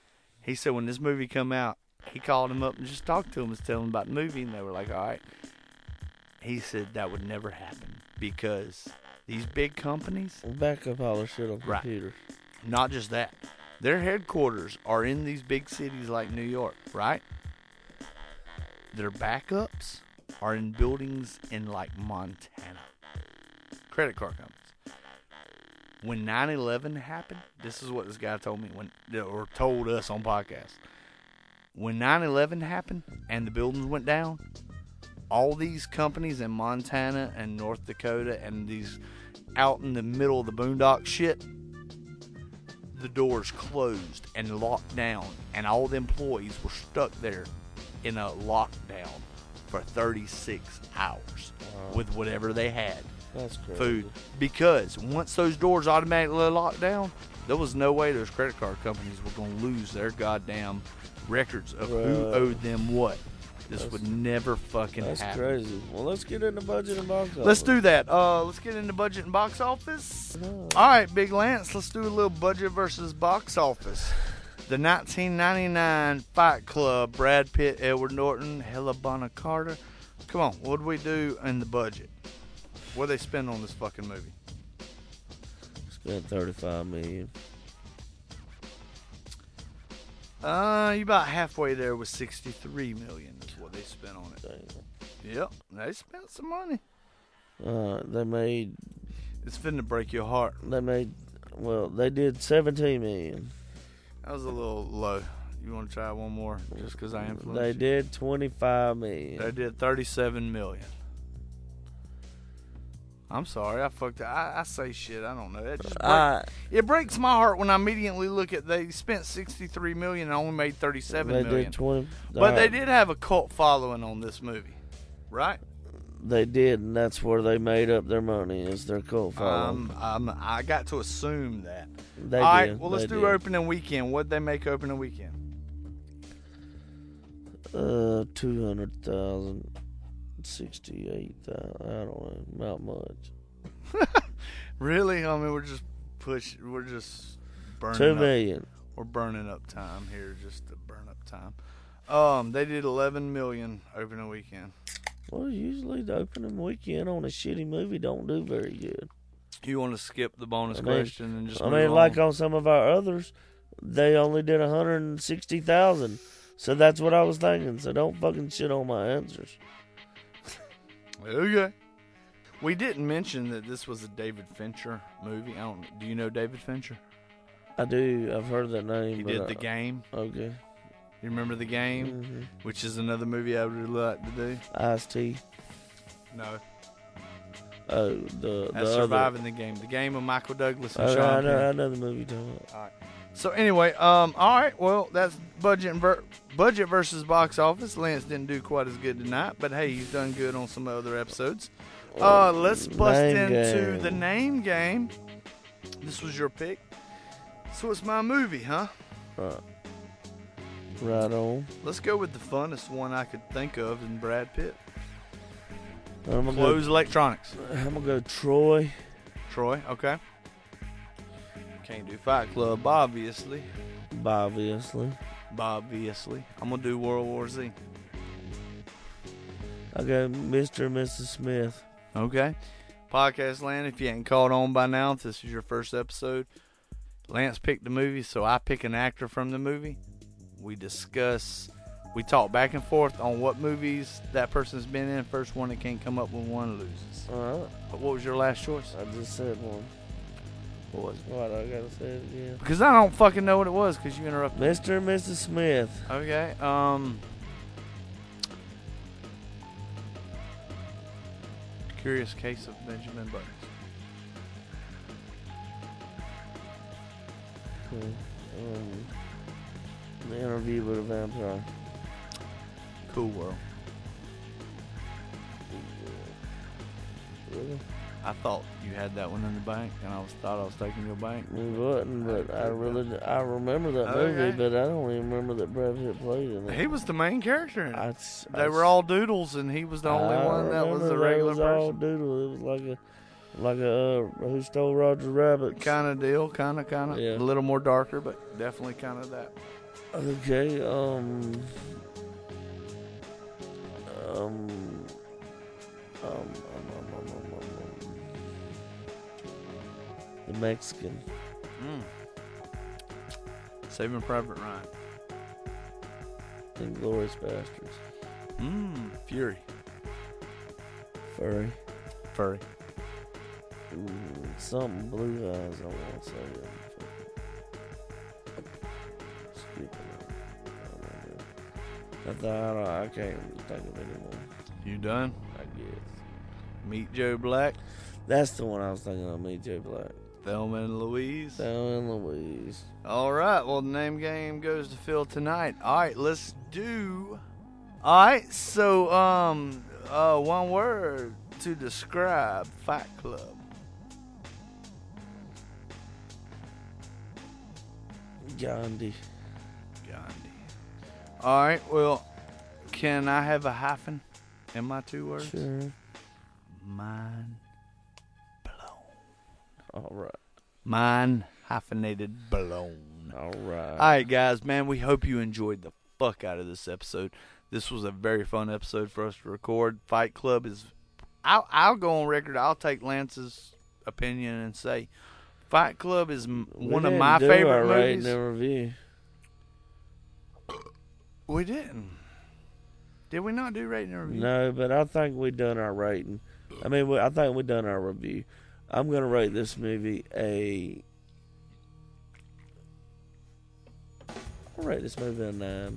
He said when this movie come out, he called him up and just talked to him and told him about the movie, and they were like, all right. He said that would never happen because these big companies, Back up all the shit on Right. computers. not just that, their headquarters are in these big cities like New York, right? Their backups are in buildings in like Montana. Credit card companies. When nine eleven happened, this is what this guy told me when or told us on podcast. When nine eleven happened and the buildings went down, all these companies in Montana and North Dakota and these out in the middle of the boondock shit, the doors closed and locked down, and all the employees were stuck there in a lockdown for thirty-six hours Wow. with whatever they had, That's crazy. food. Because once those doors automatically locked down, there was no way those credit card companies were going to lose their goddamn records of who Right. owed them what. This That's- would never fucking That's happen. crazy. Well, let's get into budget and box office. Let's do that. Uh, let's get into budget and box office. No. All right, Big Lance, let's do a little budget versus box office. The nineteen ninety-nine Fight Club, Brad Pitt, Edward Norton, Helena Bonham Carter. Come on, what do we do in the budget? What do they spend on this fucking movie? Spent thirty-five million. Uh, you about halfway there with sixty-three million is what they spent on it. Damn. Yep, they spent some money. Uh, they made. It's finna break your heart. They made. Well, they did seventeen million. That was a little low. You want to try one more just because I influenced They you? did twenty-five million. They did thirty-seven million. I'm sorry, I fucked it. I, I say shit. I don't know. It just break, I, it breaks my heart when I immediately look at they spent sixty-three million and only made thirty-seven they million. did twenty. But they uh, did have a cult following on this movie, right? They did, and that's where they made up their money. Is their cult Um, following. um, I got to assume that. they All right, did. well let's they do did. opening weekend. What'd they make opening weekend? Uh, two hundred thousand, sixty-eight thousand. I don't know, not much. Really? I mean, we're just push. We're just burning. Two up. million. We're burning up time here just to burn up time. Um, they did eleven million opening weekend. Well, usually the opening weekend on a shitty movie don't do very good. You want to skip the bonus I mean- question and just I move mean, on? like on some of our others, they only did one hundred sixty thousand. So that's what I was thinking. So don't fucking shit on my answers. Okay. We didn't mention that this was a David Fincher movie. I don't. Do you know David Fincher? I do. I've heard that name. He but did I- The Game. Okay. You remember The Game, Mm-hmm. which is another movie I would really like to do. Ice-T. No, Oh, the that's the Surviving the Game. The Game of Michael Douglas and other. Oh, Sean I know, Penn. I know the movie you're talking about. So anyway, um, all right. Well, that's budget and ver- budget versus box office. Lance didn't do quite as good tonight, but hey, he's done good on some other episodes. Uh, let's bust Name into game. the name game. This was your pick, so it's my movie, huh? Right. Right on. Let's go with the funnest one I could think of in Brad Pitt. I'm gonna Close Electronics. go. I'm gonna go Troy. Troy, okay. Can't do Fight Club, obviously. Obviously. Obviously. I'm gonna do World War Z. I go Mister and Missus Smith. Okay. Podcast land, if you ain't caught on by now, if this is your first episode, Lance picked the movie, so I pick an actor from the movie. We discuss, we talk back and forth on what movies that person's been in. First one that can't come up with one loses. Alright. But what was your last choice? I just said one. What was it? What, I gotta say it again. Because I don't fucking know what it was because you interrupted me. Mister and Missus Smith. Okay, um... Curious Case of Benjamin Button. Okay. Um, the Interview with a Vampire. Cool World. Really? I thought you had that one in the bank, and I was thought I was taking your bank. We wasn't, but I really, I remember that Okay. movie, but I don't even remember that Brad Pitt played in it. He was the main character in it. I, They were all doodles, and he was the only I one that was remember a regular They was all person. doodle. It was like a, like a uh, Who Stole Roger Rabbit. Kind of deal, kind of, kind of. Yeah. A little more darker, but definitely kind of that. Okay, um, um, um, um, um, um, um, um, um, the Mexican. Mm. Saving Private Ryan. Inglourious Bastards. Mmm. Fury. Furry. Furry. Ooh, something blue eyes, I want to say. Skipping it. I, thought, I, don't, I can't think of any more. You done? I guess. Meet Joe Black. That's the one I was thinking of, Meet Joe Black. Thelma and Louise. Thelma and Louise. All right. Well, the name game goes to Phil tonight. All right. Let's do. All right. So, um, uh, one word to describe Fight Club. Gandhi. Gandhi. All right. Well, can I have a hyphen in my two words? Sure. Mind blown. All right. Mind hyphenated blown. All right. All right, guys, man, we hope you enjoyed the fuck out of this episode. This was a very fun episode for us to record. Fight Club is... I'll, I'll go on record. I'll take Lance's opinion and say Fight Club is m- one of my do favorite our movies. rating and review. We didn't. Did we not do rating and review? No, but I think we done our rating. I mean, we, I think we done our review. I'm gonna rate this movie a. I'll rate this movie a nine.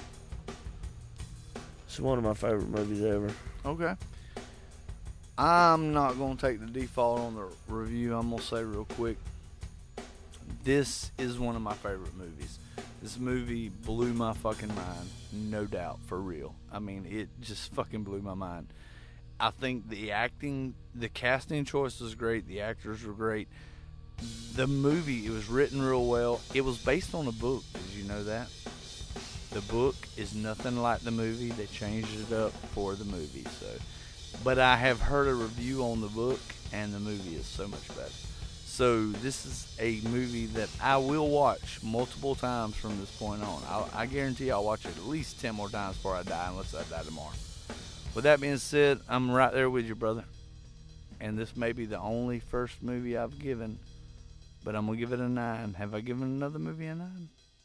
It's one of my favorite movies ever. Okay. I'm not going to take the default on the review. I'm going to say real quick, this is one of my favorite movies. This movie blew my fucking mind, no doubt, for real. I mean, it just fucking blew my mind. I think the acting, the casting choice was great. The actors were great. The movie, it was written real well. It was based on a book. Did you know that? The book is nothing like the movie. They changed it up for the movie. So, but I have heard a review on the book, and the movie is so much better. So this is a movie that I will watch multiple times from this point on. I'll, I guarantee I'll watch it at least ten more times before I die, unless I die tomorrow. With that being said, I'm right there with you, brother. And this may be the only first movie I've given, but I'm going to give it a nine. Have I given another movie a nine?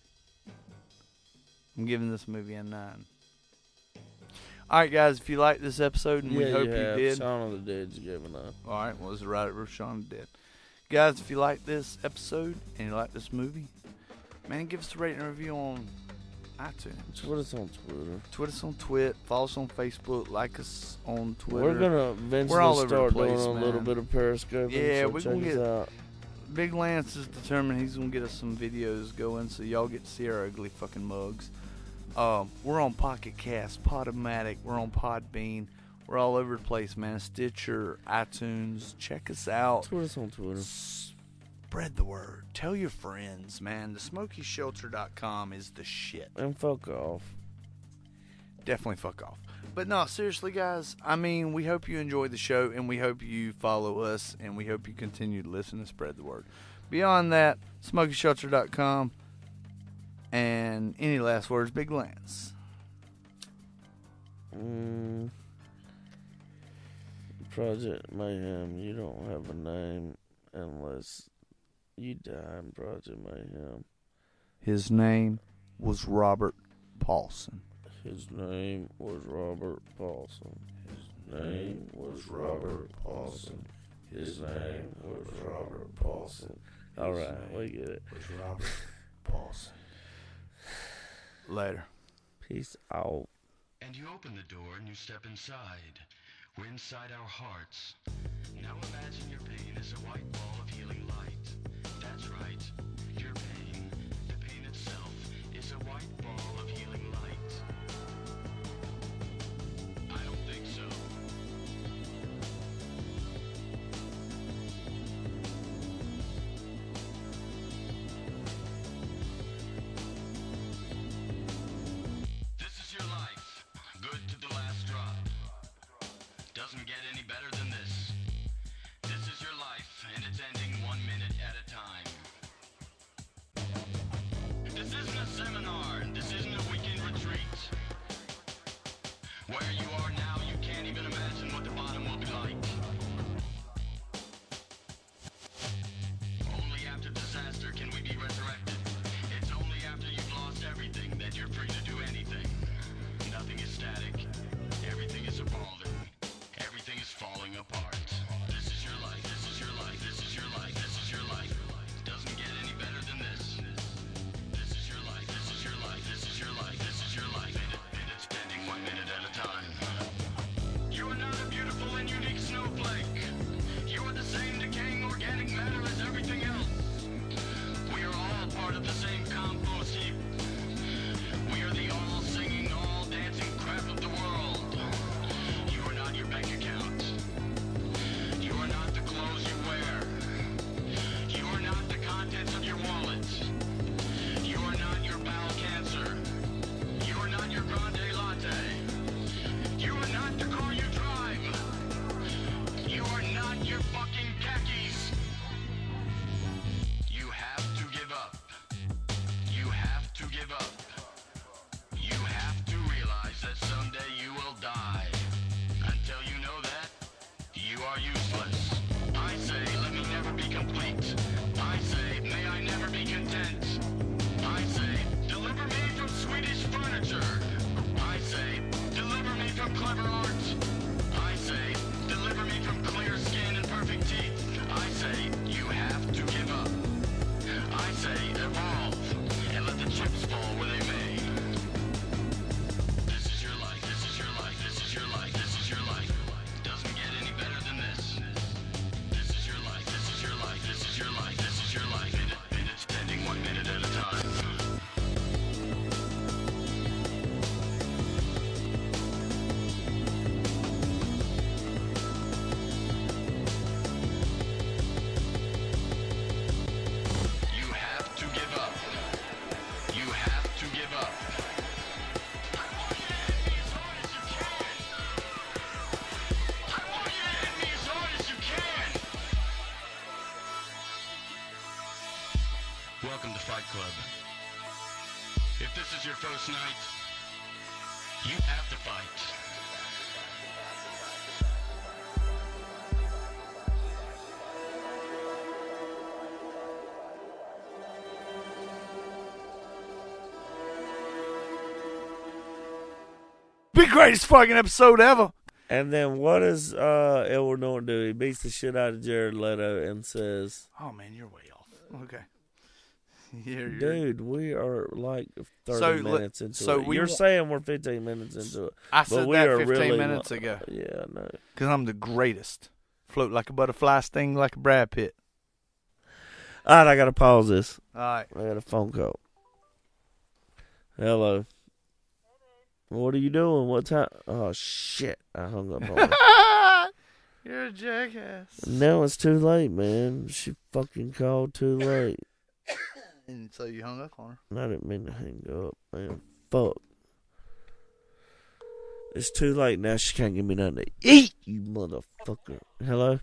I'm giving this movie a nine. Alright, guys, if you like this episode, and yeah, we hope you, you have. did. Shaun of the Dead, you gave a nine. Alright, well, it's right at Shaun of the Dead. Guys, if you like this episode and you like this movie, man, give us a rating and review on iTunes. Tweet us on Twitter. Tweet us on Twitter. Follow us on Facebook. Like us on Twitter. We're gonna eventually We're all over start the place, doing a little man. bit of Periscope. Yeah, so we're check gonna us get- out. Big Lance is determined he's going to get us some videos going so y'all get to see our ugly fucking mugs. Um, we're on Pocket Cast, Podomatic, we're on Podbean. We're all over the place, man. Stitcher, iTunes. Check us out. Tweet us on Twitter. Spread the word. Tell your friends, man. The smoky shelter dot com is the shit. And fuck off. Definitely fuck off. But no, seriously, guys, I mean, we hope you enjoy the show, and we hope you follow us, and we hope you continue to listen and spread the word. Beyond that, smoky shelter dot com. And any last words, Big Lance? Mm, Project Mayhem, you don't have a name unless you die in Project Mayhem. His name was Robert Paulson. His name was Robert Paulson. His name was Robert Paulson. His name was Robert Paulson. All right, we get it. Was Robert Paulson. Later. Peace out. And you open the door and you step inside. We're inside our hearts. Now imagine your pain is a white ball of healing light. That's right. Your pain, the pain itself, is a white ball of healing light. I don't think so. This is your life. Good to the last drop. Doesn't get any better than this. This is your life, and it's ending one minute at a time. This isn't a seminar. welcome to Fight Club. If this is your first night, you have to fight. Be greatest fucking episode ever. And then what does uh, Edward Norton do? He beats the shit out of Jared Leto and says, Oh man, you're way off. Okay. You're, you're, dude, we are like thirty So, minutes into so it. we You're wa- saying we're fifteen minutes into it. I but said we that are fifteen really minutes lo- ago. Yeah, I know. Because I'm the greatest. Float like a butterfly, sting like a Brad Pitt. All right, I got to pause this. All right. I got a phone call. Hello. What are you doing? What time? Oh, shit. I hung up on her. You're a jackass. Now it's too late, man. She fucking called too late. And so you hung up on her. I didn't mean to hang up, man. Fuck. It's too late now. She can't give me nothing to eat, you motherfucker. Hello?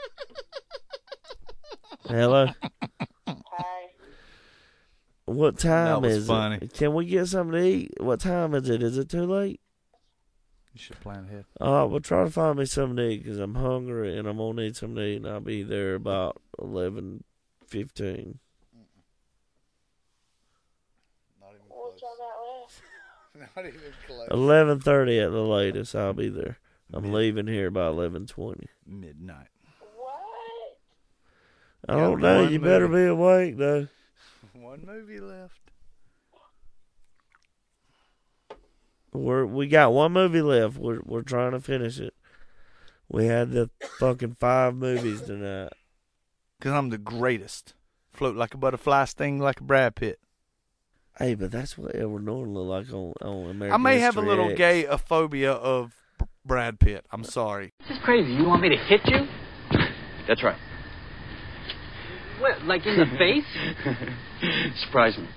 Hello? Hi. What time That was is funny. it? Can we get something to eat? What time is it? Is it too late? You should plan ahead. Uh, well, try to find me something to eat because I'm hungry and I'm going to need something to eat, and I'll be there about eleven fifteen. Not even What y'all got left? Not even close. eleven thirty at the latest, I'll be there. I'm leaving here by eleven twenty. Midnight. What? I Got don't know. one You better movie. be awake, though. One movie left. We're we got one movie left. We're we're trying to finish it. We had the fucking five movies tonight. Because I'm the greatest. Float like a butterfly, sting like a Brad Pitt. Hey, but that's what Edward Norton looked like on on American I may have a History little X. gay a phobia of B- Brad Pitt. I'm sorry. This is crazy. You want me to hit you? That's right. What, like in the face? Surprise me.